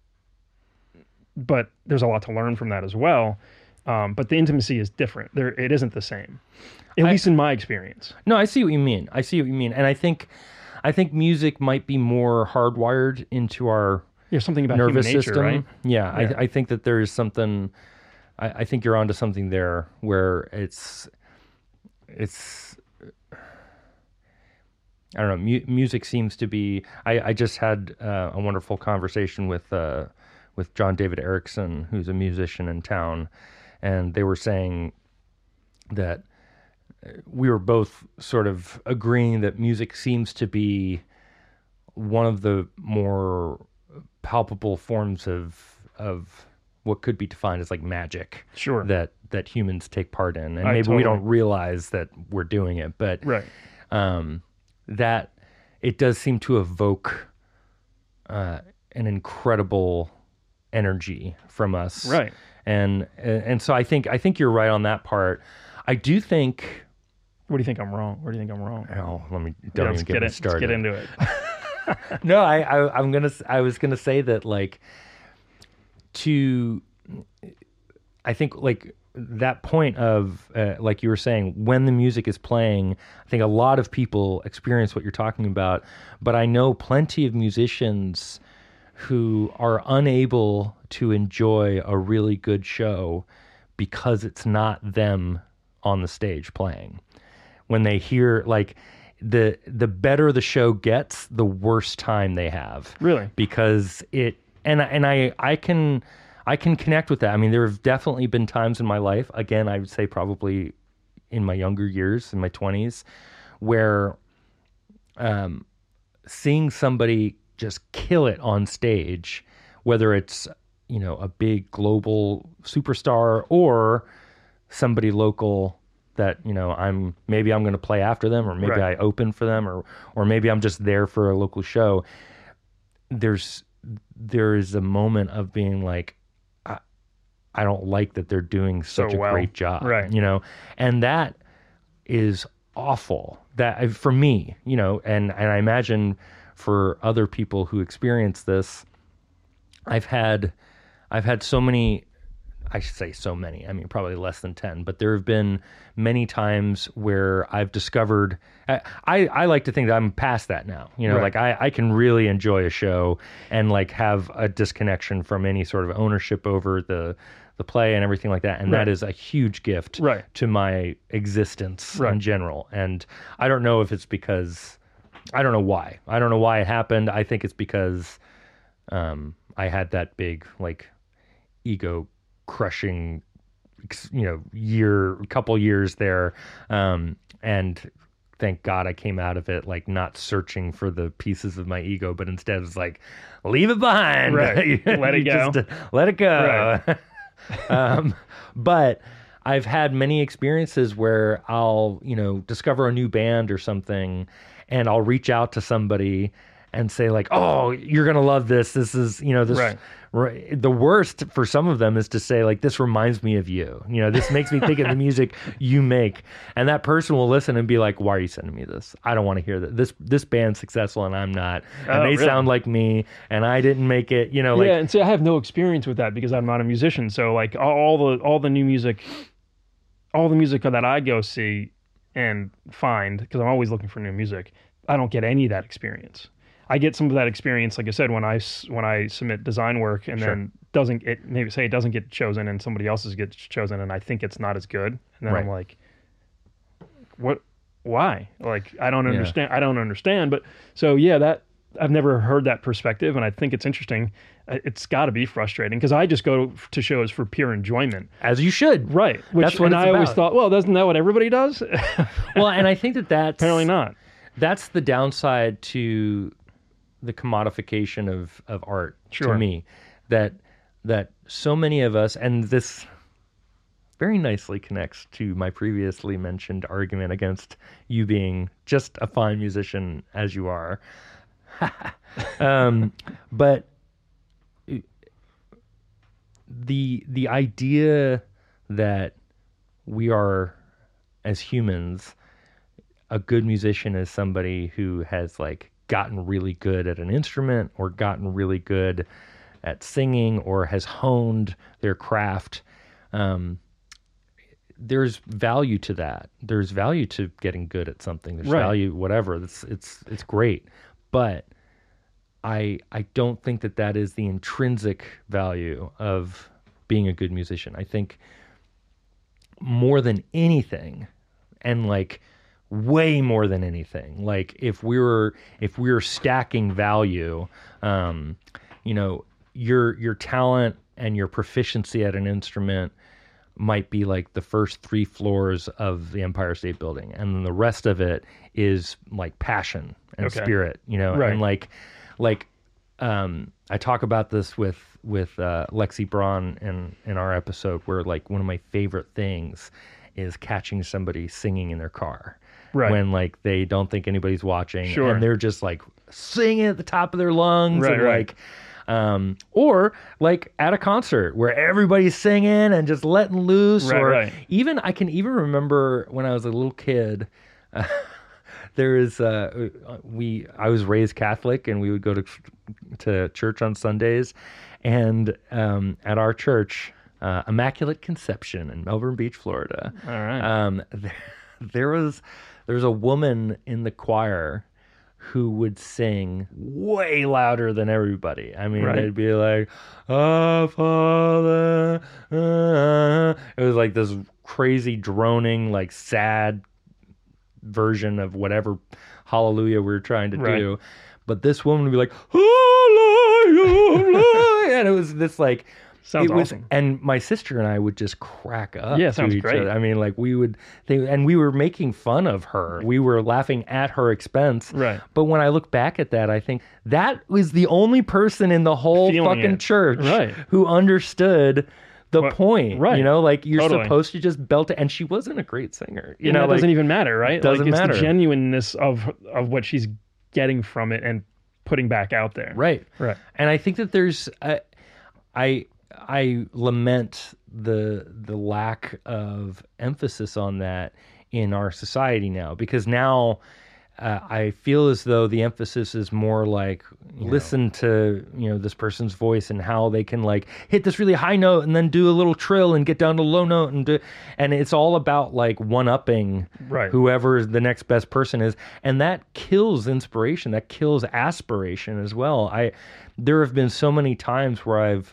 Speaker 3: but there's a lot to learn from that as well. Um, but the intimacy is different. There, it isn't the same, at I, least in my experience.
Speaker 1: No, I see what you mean. I see what you mean. And I think, I think music might be more hardwired into our
Speaker 3: There's something about
Speaker 1: nervous
Speaker 3: human nature,
Speaker 1: system.
Speaker 3: right?
Speaker 1: Yeah, yeah. I, I think that there is something, I, I think you're onto something there where it's, it's, I don't know, mu- music seems to be, I, I just had uh, a wonderful conversation with, uh, with John David Erickson, who's a musician in town, and they were saying that we were both sort of agreeing that music seems to be one of the more palpable forms of of what could be defined as like magic.
Speaker 3: Sure.
Speaker 1: That that humans take part in, and
Speaker 3: I
Speaker 1: maybe
Speaker 3: totally.
Speaker 1: we don't realize that we're doing it, but
Speaker 3: right.
Speaker 1: um, that it does seem to evoke uh, an incredible energy from us,
Speaker 3: right?
Speaker 1: And and so I think I think you're right on that part. I do think.
Speaker 3: What do you think I'm wrong? Where do you think I'm wrong?
Speaker 1: Oh, let me don't
Speaker 3: yeah,
Speaker 1: even get,
Speaker 3: get
Speaker 1: me
Speaker 3: it,
Speaker 1: started.
Speaker 3: Let's get into it.
Speaker 1: no, I, I I'm gonna I was gonna say that like to I think like that point of uh, like you were saying, when the music is playing, I think a lot of people experience what you're talking about, but I know plenty of musicians who are unable to enjoy a really good show because it's not them on the stage playing. When they hear like the the better the show gets, the worse time they have.
Speaker 3: Really?
Speaker 1: Because it and and I I can I can connect with that. I mean, there have definitely been times in my life, again, I would say probably in my younger years, in my twenties, where um, seeing somebody just kill it on stage, whether it's, you know, a big global superstar or somebody local that, you know, I'm maybe I'm going to play after them, or maybe
Speaker 3: Right.
Speaker 1: I open for them, or or maybe I'm just there for a local show. There's there is a moment of being like, I, I don't like that they're doing such
Speaker 3: So
Speaker 1: a
Speaker 3: well.
Speaker 1: great job,
Speaker 3: Right.
Speaker 1: you know, and that is awful. That for me, you know, and and I imagine for other people who experience this, I've had I've had so many. I should say so many, I mean, probably less than ten, but there have been many times where I've discovered, I, I, I like to think that I'm past that now, you know,
Speaker 3: Right.
Speaker 1: like I, I can really enjoy a show and like have a disconnection from any sort of ownership over the, the play and everything like that. And
Speaker 3: Right.
Speaker 1: that is a huge gift
Speaker 3: Right.
Speaker 1: to my existence
Speaker 3: Right.
Speaker 1: in general. And I don't know if it's because, I don't know why, I don't know why it happened. I think it's because, um, I had that big, like, ego crushing, you know, year, couple years there. Um, and thank God I came out of it, like not searching for the pieces of my ego, but instead was like, leave it behind.
Speaker 3: Right. Let it
Speaker 1: You
Speaker 3: go.
Speaker 1: just, uh, let it go. um, but I've had many experiences where I'll, you know, discover a new band or something, and I'll reach out to somebody and say like, oh, you're going to love this. This is, you know, this,
Speaker 3: Right.
Speaker 1: right. The worst for some of them is to say like, this reminds me of you, you know, this makes me think of the music you make. And that person will listen and be like, why are you sending me this? I don't want to hear that. This, this band's successful and I'm not, and
Speaker 3: Oh,
Speaker 1: they
Speaker 3: really?
Speaker 1: sound like me and I didn't make it, you know, like,
Speaker 3: yeah, and see, I have no experience with that because I'm not a musician. So like all, all the all the new music, all the music that I go see and find, because I'm always looking for new music, I don't get any of that experience. I get some of that experience, like I said, when I s- when I submit design work and
Speaker 1: Sure.
Speaker 3: then doesn't it maybe say it doesn't get chosen and somebody else's gets chosen and I think it's not as good, and then I'm
Speaker 1: Right.
Speaker 3: like, what? Why? Like I don't
Speaker 1: Yeah.
Speaker 3: understand. I don't understand. But so yeah, that I've never heard that perspective, and I think it's interesting. Uh, It's got to be frustrating because I just go to shows for pure enjoyment,
Speaker 1: as you should.
Speaker 3: right? Which,
Speaker 1: That's what
Speaker 3: and
Speaker 1: it's
Speaker 3: I always
Speaker 1: about.
Speaker 3: thought, well, doesn't that what everybody does?
Speaker 1: Well, and I think that that's
Speaker 3: Apparently not.
Speaker 1: that's the downside to the commodification of, of art
Speaker 3: Sure.
Speaker 1: to me, that that so many of us, and this very nicely connects to my previously mentioned argument against you being just a fine musician as you are. um, but the the idea that we are, as humans, a good musician is somebody who has like gotten really good at an instrument or gotten really good at singing or has honed their craft. Um, there's value to that. There's value to getting good at something. There's
Speaker 3: Right.
Speaker 1: value, whatever. It's it's it's great, but I I don't think that that is the intrinsic value of being a good musician. I think more than anything, and like way more than anything, like if we were if we were stacking value, um, you know, your your talent and your proficiency at an instrument might be like the first three floors of the Empire State Building, and then the rest of it is like passion and
Speaker 3: Okay.
Speaker 1: spirit, you know,
Speaker 3: Right.
Speaker 1: and like like um, I talk about this with with uh, Lexi Braun in in our episode, where like one of my favorite things is catching somebody singing in their car,
Speaker 3: Right.
Speaker 1: when like they don't think anybody's watching,
Speaker 3: Sure.
Speaker 1: and they're just like singing at the top of their lungs,
Speaker 3: Right,
Speaker 1: and
Speaker 3: right.
Speaker 1: like. Um, or like at a concert where everybody's singing and just letting loose,
Speaker 3: Right,
Speaker 1: or
Speaker 3: right.
Speaker 1: even I can even remember when I was a little kid, uh, there is uh, we I was raised Catholic and we would go to to church on Sundays, and um, at our church, uh, Immaculate Conception in Melbourne Beach, Florida.
Speaker 3: All right.
Speaker 1: Um, there, there was there was a woman in the choir who would sing way louder than everybody. I mean,
Speaker 3: Right.
Speaker 1: they'd be like, "Our Father," uh," it was like this crazy droning, like sad version of whatever hallelujah we were trying to
Speaker 3: Right.
Speaker 1: do. But this woman would be like, "Hallelujah," and it was this like
Speaker 3: Sounds
Speaker 1: it was,
Speaker 3: awesome.
Speaker 1: and my sister and I would just crack up.
Speaker 3: Yeah,
Speaker 1: to
Speaker 3: sounds
Speaker 1: each
Speaker 3: great.
Speaker 1: other. I mean, like we would, they, and we were making fun of her. We were laughing at her expense.
Speaker 3: Right.
Speaker 1: But when I look back at that, I think that was the only person in the whole
Speaker 3: Feeling
Speaker 1: fucking
Speaker 3: it.
Speaker 1: church
Speaker 3: Right.
Speaker 1: who understood the
Speaker 3: Well,
Speaker 1: point.
Speaker 3: right.
Speaker 1: You know, like you're
Speaker 3: Totally.
Speaker 1: supposed to just belt it, and she wasn't a great singer. You
Speaker 3: And
Speaker 1: know,
Speaker 3: that
Speaker 1: like,
Speaker 3: doesn't even matter, right?
Speaker 1: doesn't
Speaker 3: like it's
Speaker 1: matter.
Speaker 3: the genuineness of of what she's getting from it and putting back out there.
Speaker 1: right,
Speaker 3: Right.
Speaker 1: And I think that there's, uh, I I lament the the lack of emphasis on that in our society now, because now uh, I feel as though the emphasis is more like listen to you know this person's voice and how they can like hit this really high note and then do a little trill and get down to low note and do, and it's all about like one upping
Speaker 3: Right.
Speaker 1: whoever the next best person is, and that kills inspiration, that kills aspiration as well. I there have been so many times where I've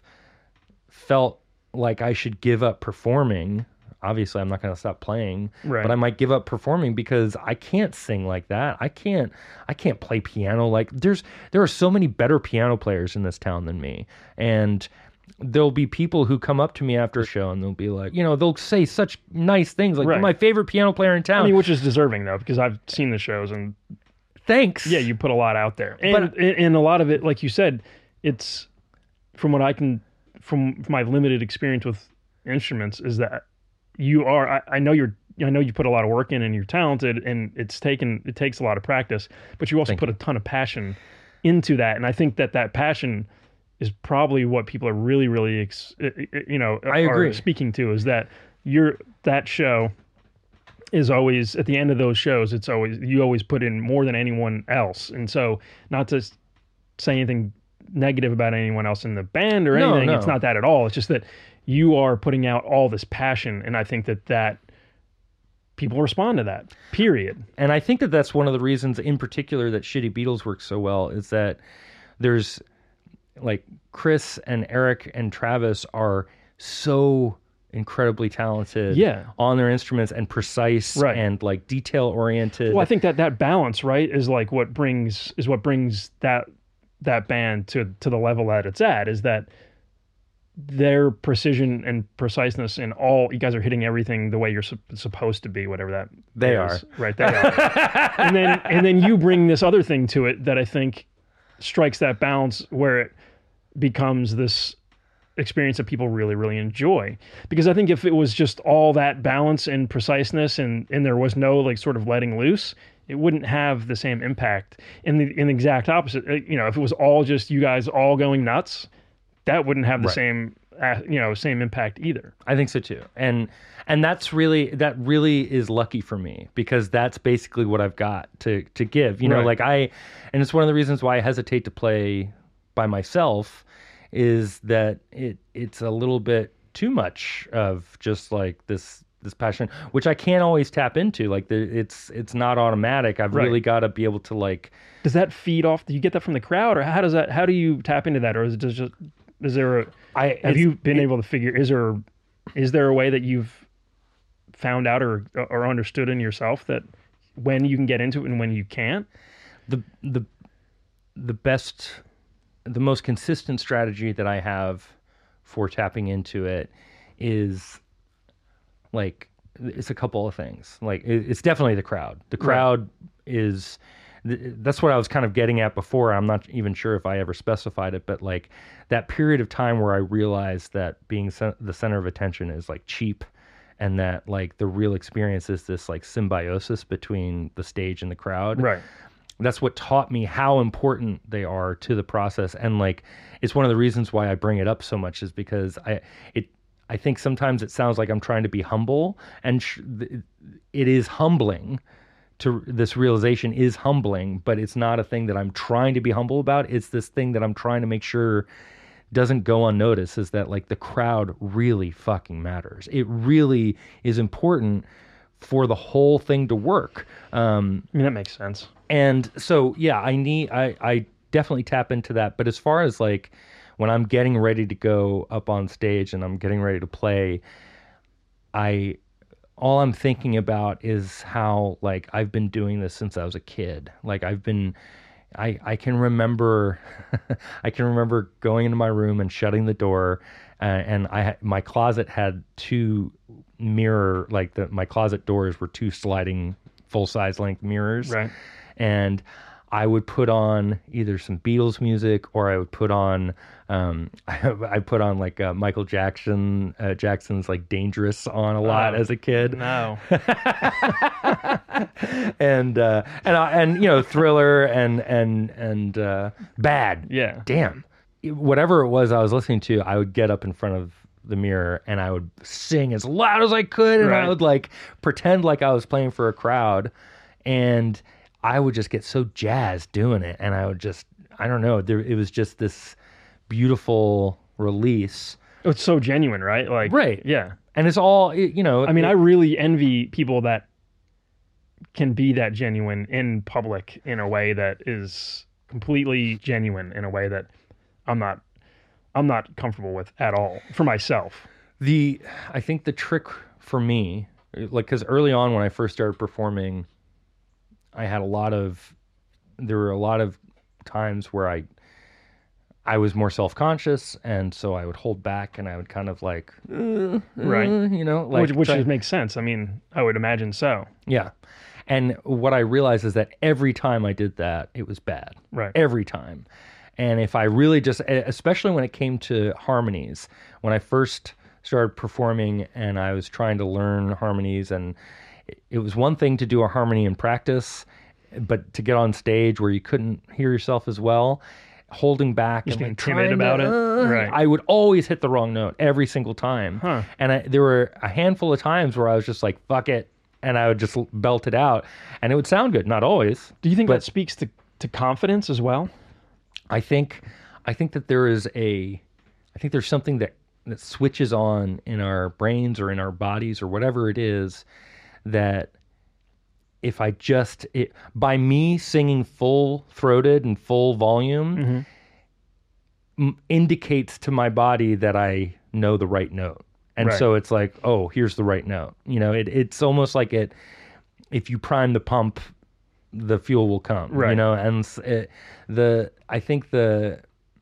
Speaker 1: felt like I should give up performing. Obviously, I'm not going to stop playing,
Speaker 3: Right.
Speaker 1: but I might give up performing because I can't sing like that. I can't. I can't play piano like. There's there are so many better piano players in this town than me, and there'll be people who come up to me after a show and they'll be like, you know, they'll say such nice things like,
Speaker 3: Right.
Speaker 1: "You're my favorite piano player in town."
Speaker 3: I mean, which is deserving though, because I've seen the shows and
Speaker 1: Thanks.
Speaker 3: yeah, you put a lot out there, and
Speaker 1: But-
Speaker 3: and, and a lot of it, like you said, it's from what I can, from, from my limited experience with instruments, is that you are. I, I know you're. I know you put a lot of work in, and you're talented, and it's taken. It takes a lot of practice, but you also
Speaker 1: Thank
Speaker 3: put a ton of passion into that, and I think that that passion is probably what people are really, really, ex, you know,
Speaker 1: I agree.
Speaker 3: are speaking to. Is that you're that show is always at the end of those shows. It's always you always put in more than anyone else, and so not to say anything negative about anyone else in the band or
Speaker 1: No,
Speaker 3: anything.
Speaker 1: no.
Speaker 3: It's not that at all. It's just that you are putting out all this passion, and I think that that people respond to that. Period.
Speaker 1: And I think that that's one of the reasons, in particular, that Shitty Beatles works so well is that there's like Chris and Eric and Travis are so incredibly talented
Speaker 3: Yeah.
Speaker 1: on their instruments and precise
Speaker 3: Right.
Speaker 1: and like detail oriented.
Speaker 3: Well, I think that that balance, right, is like what brings is what brings that that band to to the level that it's at. Is that their precision and preciseness in all you guys are hitting everything the way you're sup- supposed to be, whatever that
Speaker 1: They
Speaker 3: is.
Speaker 1: are.
Speaker 3: Right, they are. and then and then you bring this other thing to it that I think strikes that balance where it becomes this experience that people really, really enjoy. Because I think if it was just all that balance and preciseness and, and there was no like sort of letting loose, it wouldn't have the same impact. In the in the exact opposite, uh, you know, if it was all just you guys all going nuts, that wouldn't have the
Speaker 1: Right.
Speaker 3: same, uh, you know, same impact either.
Speaker 1: I think so too. And and that's really that really is lucky for me because that's basically what I've got to to give. You know,
Speaker 3: Right.
Speaker 1: like I and it's one of the reasons why I hesitate to play by myself is that it it's a little bit too much of just like this this passion, which I can't always tap into. Like the, it's it's not automatic. I've
Speaker 3: Right.
Speaker 1: really got to be able to like
Speaker 3: Does that feed off? Do you get that from the crowd, or how does that? How do you tap into that, or is it just? Is there a?
Speaker 1: I
Speaker 3: Have
Speaker 1: it's-
Speaker 3: you been
Speaker 1: it-
Speaker 3: able to figure? Is there? Is there a way that you've found out or or understood in yourself that when you can get into it and when you can't?
Speaker 1: the the the best the most consistent strategy that I have for tapping into it is like it's a couple of things. Like it, it's definitely the crowd. The crowd is th- that's what I was kind of getting at before. I'm not even sure if I ever specified it, but like that period of time where I realized that being cen- the center of attention is like cheap and that like the real experience is this like symbiosis between the stage and the crowd.
Speaker 3: Right.
Speaker 1: That's what taught me how important they are to the process. And like, it's one of the reasons why I bring it up so much is because I, it, I think sometimes it sounds like I'm trying to be humble, and sh- it is humbling to this realization is humbling, but it's not a thing that I'm trying to be humble about. It's this thing that I'm trying to make sure doesn't go unnoticed, is that like the crowd really fucking matters. It really is important for the whole thing to work. Um,
Speaker 3: I mean, that makes sense.
Speaker 1: and so, yeah, I need, I, I definitely tap into that. But as far as like when I'm getting ready to go up on stage and I'm getting ready to play, I, all I'm thinking about is how like I've been doing this since I was a kid. Like I've been, I, I can remember, I can remember going into my room and shutting the door uh, and I had, my closet had two mirror, like the my closet doors were two sliding full size length mirrors,
Speaker 3: Right.
Speaker 1: and I would put on either some Beatles music or I would put on, um, I, I put on like uh, Michael Jackson, uh, Jackson's like Dangerous on a lot
Speaker 3: Oh,
Speaker 1: as a kid.
Speaker 3: No.
Speaker 1: and, uh, and, I, and, you know, Thriller and, and, and, uh, Bad.
Speaker 3: Yeah.
Speaker 1: Damn. Whatever it was I was listening to, I would get up in front of the mirror and I would sing as loud as I could. And
Speaker 3: Right.
Speaker 1: I would like pretend like I was playing for a crowd. And I would just get so jazzed doing it, and I would just, I don't know, there, it was just this beautiful release.
Speaker 3: It's so genuine, right? Like,
Speaker 1: Right.
Speaker 3: Yeah.
Speaker 1: And it's all, it- you know.
Speaker 3: I mean,
Speaker 1: it-
Speaker 3: I really envy people that can be that genuine in public in a way that is completely genuine in a way that I'm not, I'm not comfortable with at all for myself.
Speaker 1: the, I think the trick for me, like, because early on when I first started performing, I had a lot of, there were a lot of times where I, I was more self-conscious, and so I would hold back, and I would kind of like, uh,
Speaker 3: Right.
Speaker 1: uh, you know, like
Speaker 3: which which
Speaker 1: try-
Speaker 3: makes sense. I mean, I would imagine so.
Speaker 1: Yeah. And what I realized is that every time I did that, it was bad.
Speaker 3: Right.
Speaker 1: Every time. And if I really just, especially when it came to harmonies, when I first started performing and I was trying to learn harmonies, and it- it was one thing to do a harmony in practice, but to get on stage where you couldn't hear yourself as well, holding back
Speaker 3: Just
Speaker 1: and
Speaker 3: being
Speaker 1: like
Speaker 3: timid
Speaker 1: trying
Speaker 3: about
Speaker 1: to,
Speaker 3: it?
Speaker 1: uh,
Speaker 3: Right.
Speaker 1: I would always hit the wrong note every single time.
Speaker 3: Huh.
Speaker 1: And I, there were a handful of times where I was just like, fuck it. And I would just l- belt it out, and it would sound good. Not always.
Speaker 3: Do you think
Speaker 1: But-
Speaker 3: that speaks to, to confidence as well?
Speaker 1: I think, I think that there is a, I think there's something that, that switches on in our brains or in our bodies or whatever it is, that if I just, it, by me singing full throated and full volume, m- indicates to my body that I know the right note. And
Speaker 3: Right.
Speaker 1: so it's like, oh, here's the right note. You know, it, it's almost like it, if you prime the pump, the fuel will come, you
Speaker 3: Right.
Speaker 1: know, and s- it, the, I think the,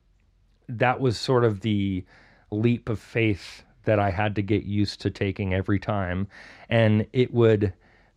Speaker 1: that was sort of the leap of faith that I had to get used to taking every time. And it would,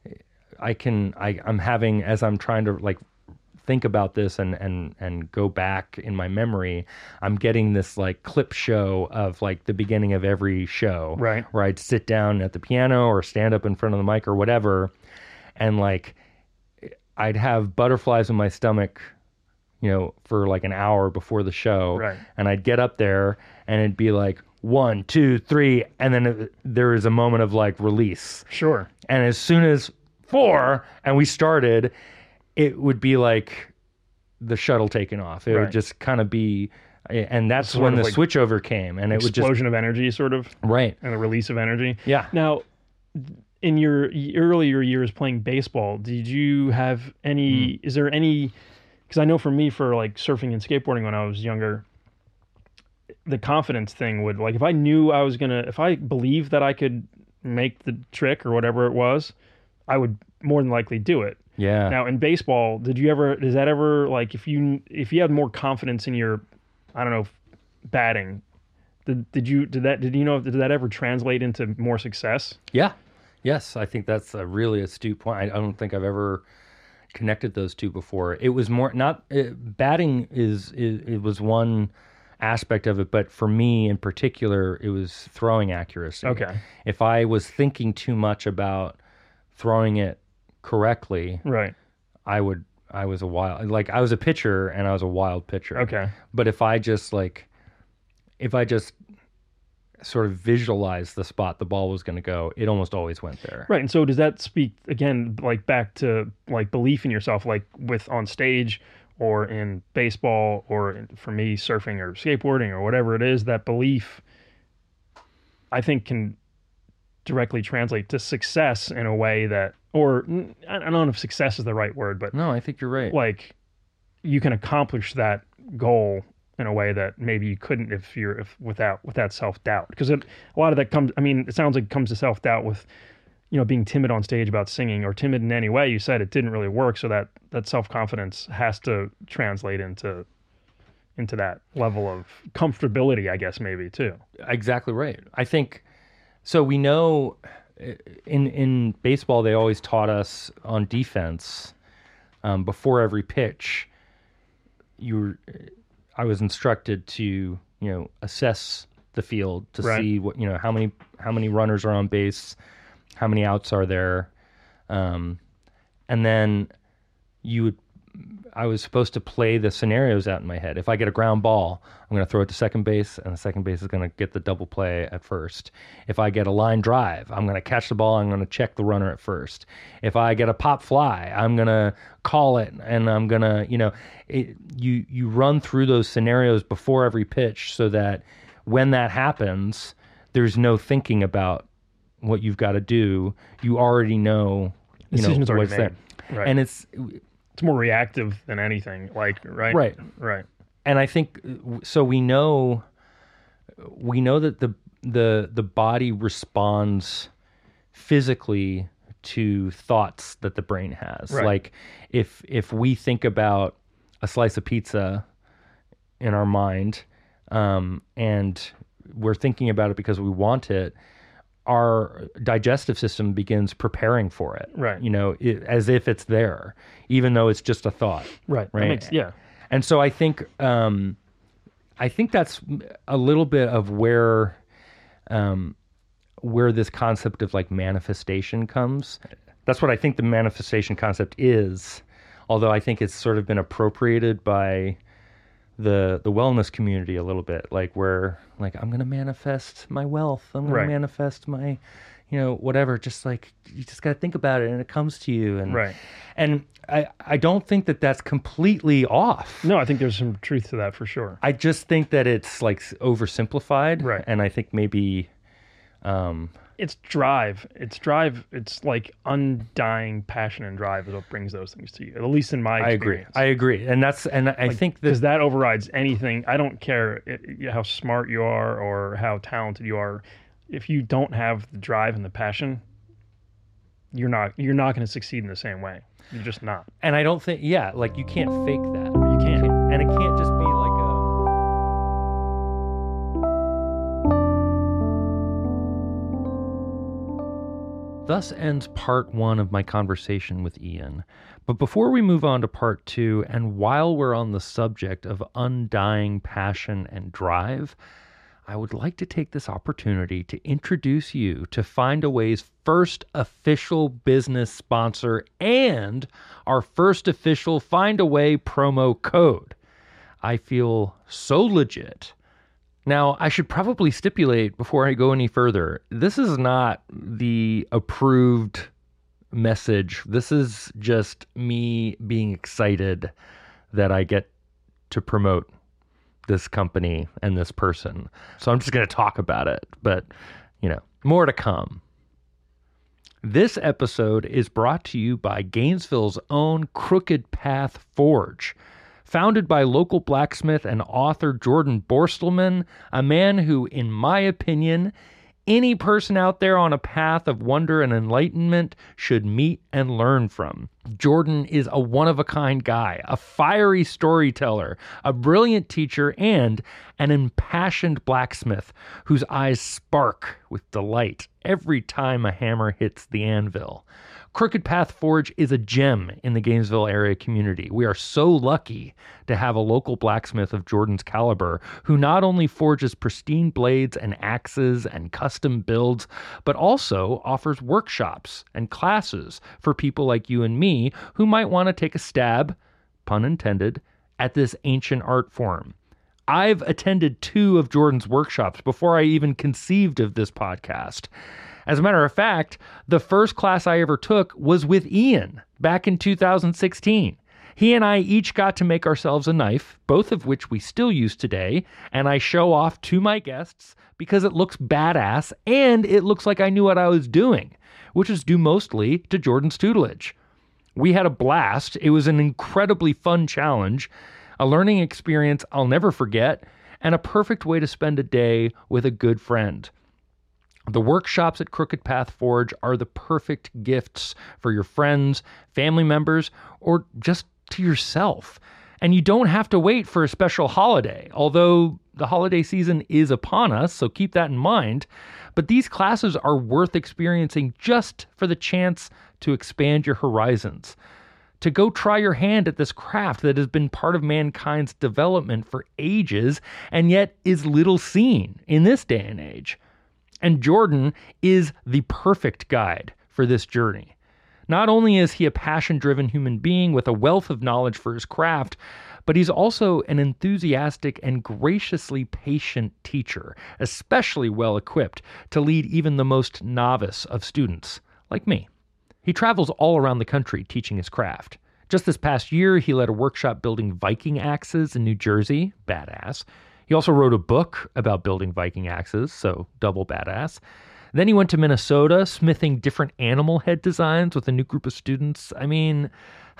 Speaker 1: I can, I, I'm having, as I'm trying to like think about this and, and, and go back in my memory, I'm getting this like clip show of like the beginning of every show,
Speaker 3: Right.
Speaker 1: where I'd sit down at the piano or stand up in front of the mic or whatever. And like, I'd have butterflies in my stomach, you know, for like an hour before the show.
Speaker 3: Right.
Speaker 1: And I'd get up there and it'd be like one, two, three. And then it, there is a moment of like release.
Speaker 3: Sure.
Speaker 1: And as soon as four and we started, it would be like the shuttle taking off. It
Speaker 3: Right.
Speaker 1: would just kind of be, and that's
Speaker 3: Sort
Speaker 1: when
Speaker 3: of
Speaker 1: the
Speaker 3: like
Speaker 1: switchover came, and it would just,
Speaker 3: Explosion of energy, sort of,
Speaker 1: right.
Speaker 3: and a release of energy.
Speaker 1: Yeah.
Speaker 3: Now, in your earlier years playing baseball, did you have any,
Speaker 1: Hmm.
Speaker 3: is there any, because I know for me, for like surfing and skateboarding when I was younger, the confidence thing would, like, if I knew I was going to, if I believed that I could make the trick or whatever it was, I would more than likely do it.
Speaker 1: Yeah.
Speaker 3: Now in baseball, did you ever, does that ever, like, if you, if you had more confidence in your, I don't know, batting, did, did you, did that, did you know, did that ever translate into more success?
Speaker 1: Yeah. Yes, I think that's a really astute point. I, I don't think I've ever connected those two before. It was more not uh, batting is, is it was one aspect of it, but for me in particular, it was throwing accuracy.
Speaker 3: Okay.
Speaker 1: If I was thinking too much about throwing it correctly,
Speaker 3: Right.
Speaker 1: I would I was a wild like I was a pitcher and I was a wild pitcher.
Speaker 3: Okay.
Speaker 1: But if I just like if I just sort of visualized the spot the ball was going to go, it almost always went there.
Speaker 3: Right. And so does that speak again, like back to like belief in yourself, like with on stage or in baseball or in, for me, surfing or skateboarding or whatever it is, that belief, I think, can directly translate to success in a way that, or mm, I don't know if success is the right word, but
Speaker 1: No, I think you're right.
Speaker 3: like you can accomplish that goal in a way that maybe you couldn't if you're if without without self-doubt, because a lot of that comes, I mean, it sounds like it comes to self-doubt with, you know, being timid on stage about singing or timid in any way. You said it didn't really work, so that that self-confidence has to translate into into that level of comfortability, I guess, maybe too.
Speaker 1: Exactly right. I think so. We know in in baseball they always taught us on defense um, before every pitch. You, were, I was instructed to you know assess the field to
Speaker 3: Right.
Speaker 1: see what you know how many how many runners are on base, how many outs are there, um, and then you would. I was supposed to play the scenarios out in my head. If I get a ground ball, I'm going to throw it to second base, and the second base is going to get the double play at first. If I get a line drive, I'm going to catch the ball. I'm going to check the runner at first. If I get a pop fly, I'm going to call it, and I'm going to, you know, it, you you run through those scenarios before every pitch so that when that happens, there's no thinking about what you've got to do. You already know, you
Speaker 3: Decision's
Speaker 1: know,
Speaker 3: already
Speaker 1: what's
Speaker 3: made.
Speaker 1: there.
Speaker 3: Right.
Speaker 1: And it's
Speaker 3: It's more reactive than anything. Like, right?
Speaker 1: Right.
Speaker 3: Right.
Speaker 1: and I think so. We know, we know that the the the body responds physically to thoughts that the brain has.
Speaker 3: Right.
Speaker 1: Like if if we think about a slice of pizza in our mind, um, and we're thinking about it because we want it, our digestive system begins preparing for it.
Speaker 3: Right.
Speaker 1: You know, it, as if it's there, even though it's just a thought.
Speaker 3: Right. That
Speaker 1: Right.
Speaker 3: makes- yeah.
Speaker 1: And so I think um, I think that's a little bit of where um, where this concept of like manifestation comes. That's what I think the manifestation concept is, although I think it's sort of been appropriated by the the wellness community a little bit, like where like I'm going to manifest my wealth, I'm going
Speaker 3: Right.
Speaker 1: to manifest my, you know, whatever. Just like you just got to think about it and it comes to you. And
Speaker 3: Right.
Speaker 1: and I I don't think that that's completely off.
Speaker 3: No, I think there's some truth to that for sure.
Speaker 1: I just think that it's like oversimplified,
Speaker 3: Right.
Speaker 1: And I think maybe, um,
Speaker 3: It's drive. It's drive. It's like undying passion and drive is what brings those things to you. At least in my
Speaker 1: I agree.
Speaker 3: experience.
Speaker 1: I agree, and that's and I think that
Speaker 3: because that overrides anything. I don't care i- how smart you are or how talented you are. If you don't have the drive and the passion, you're not you're not going to succeed in the same way. You're just not.
Speaker 1: and I don't think yeah, like you can't fake that.
Speaker 3: You can't.
Speaker 1: and it can't just be like a. Thus ends part one of my conversation with Ian. But before we move on to part two, and while we're on the subject of undying passion and drive, I would like to take this opportunity to introduce you to Find A Way's first official business sponsor and our first official Find A Way promo code. I feel so legit. Now, I should probably stipulate before I go any further, this is not the approved message. This is just me being excited that I get to promote this company and this person. So I'm just going to talk about it, but, you know, more to come. This episode is brought to you by Gainesville's own Crooked Path Forge. Founded by local blacksmith and author Jordan Borstelman, a man who, in my opinion, any person out there on a path of wonder and enlightenment should meet and learn from. Jordan is a one-of-a-kind guy, a fiery storyteller, a brilliant teacher, and an impassioned blacksmith whose eyes spark with delight every time a hammer hits the anvil. Crooked Path Forge is a gem in the Gainesville area community. We are so lucky to have a local blacksmith of Jordan's caliber who not only forges pristine blades and axes and custom builds, but also offers workshops and classes for people like you and me who might want to take a stab, pun intended, at this ancient art form. I've attended two of Jordan's workshops before I even conceived of this podcast. As a matter of fact, the first class I ever took was with Ian back in two thousand sixteen. He and I each got to make ourselves a knife, both of which we still use today, and I show off to my guests because it looks badass and it looks like I knew what I was doing, which is due mostly to Jordan's tutelage. We had a blast. It was an incredibly fun challenge, a learning experience I'll never forget, and a perfect way to spend a day with a good friend. The workshops at Crooked Path Forge are the perfect gifts for your friends, family members, or just to yourself.
Speaker 2: And you don't have to wait for a special holiday, although the holiday season is upon us, so keep that in mind. But these classes are worth experiencing just for the chance to expand your horizons, to go try your hand at this craft that has been part of mankind's development for ages and yet is little seen in this day and age. And Jordan is the perfect guide for this journey. Not only is he a passion-driven human being with a wealth of knowledge for his craft, but he's also an enthusiastic and graciously patient teacher, especially well-equipped to lead even the most novice of students, like me. He travels all around the country teaching his craft. Just this past year, he led a workshop building Viking axes in New Jersey. Badass. He also wrote a book about building Viking axes, so double badass. Then he went to Minnesota, smithing different animal head designs with a new group of students. I mean,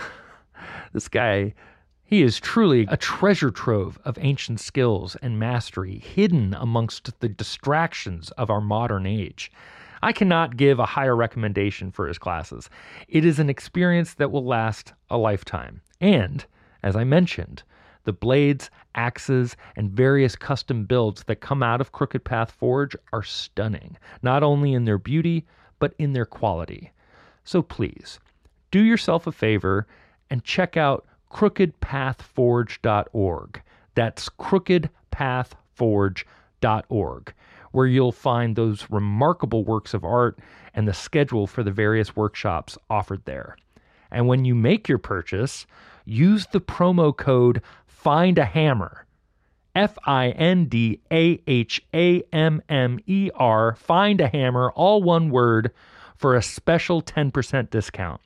Speaker 2: this guy, he is truly a treasure trove of ancient skills and mastery hidden amongst the distractions of our modern age. I cannot give a higher recommendation for his classes. It is an experience that will last a lifetime. And, as I mentioned, the blades, axes, and various custom builds that come out of Crooked Path Forge are stunning, not only in their beauty, but in their quality. So please, do yourself a favor and check out crooked path forge dot org. That's crooked path forge dot org, where you'll find those remarkable works of art and the schedule for the various workshops offered there. And when you make your purchase, use the promo code Find a Hammer, F I N D A H A M M E R, Find a Hammer, all one word, for a special ten percent discount.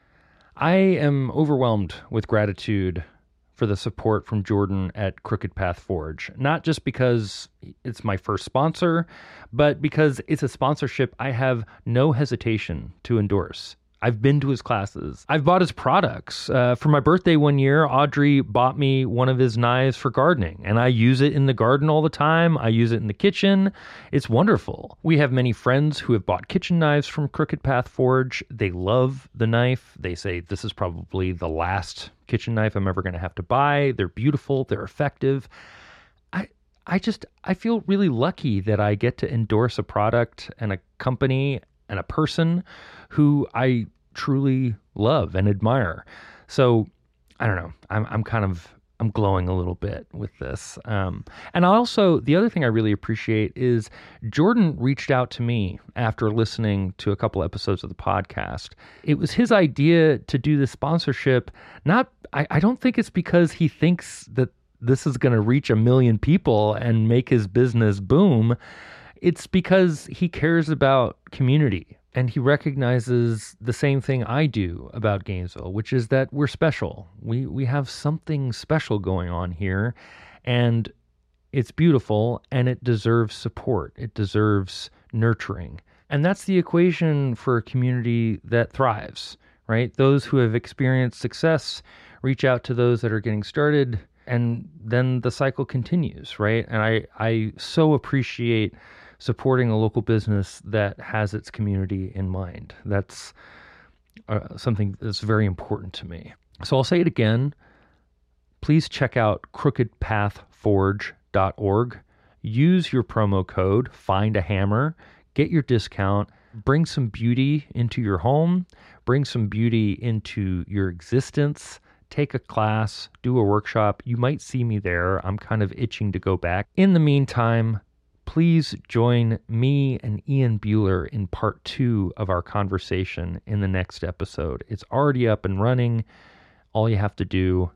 Speaker 2: I am overwhelmed with gratitude for the support from Jordan at Crooked Path Forge, not just because it's my first sponsor, but because it's a sponsorship I have no hesitation to endorse. I've been to his classes. I've bought his products. Uh, for my birthday one year, Audrey bought me one of his knives for gardening, and I use it in the garden all the time. I use it in the kitchen. It's wonderful. We have many friends who have bought kitchen knives from Crooked Path Forge. They love the knife. They say, this is probably the last kitchen knife I'm ever going to have to buy. They're beautiful. They're effective. I, I just, I feel really lucky that I get to endorse a product and a company and a person who I truly love and admire. So I don't know. I'm I'm kind of I'm glowing a little bit with this. Um, and also the other thing I really appreciate is Jordan reached out to me after listening to a couple episodes of the podcast. It was his idea to do this sponsorship. Not I, I don't think it's because he thinks that this is going to reach a million people and make his business boom. It's because he cares about community, and he recognizes the same thing I do about Gainesville, which is that we're special. We we have something special going on here, and it's beautiful, and it deserves support. It deserves nurturing. And that's the equation for a community that thrives, right? Those who have experienced success reach out to those that are getting started, and then the cycle continues, right? And I, I so appreciate supporting a local business that has its community in mind. That's uh, something that's very important to me. So I'll say it again. Please check out crooked path forge dot org. Use your promo code, Find a Hammer. Get your discount. Bring some beauty into your home. Bring some beauty into your existence. Take a class. Do a workshop. You might see me there. I'm kind of itching to go back. In the meantime, please join me and Ian Bueller in part two of our conversation in the next episode. It's already up and running. All you have to do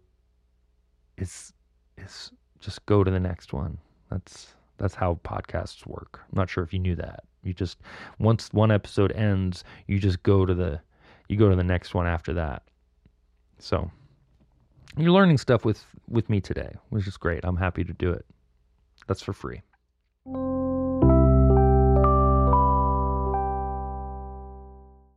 Speaker 2: is is just go to the next one. That's that's how podcasts work. I'm not sure if you knew that. You just once one episode ends, you just go to the you go to the next one after that. So you're learning stuff with with me today, which is great. I'm happy to do it. That's for free.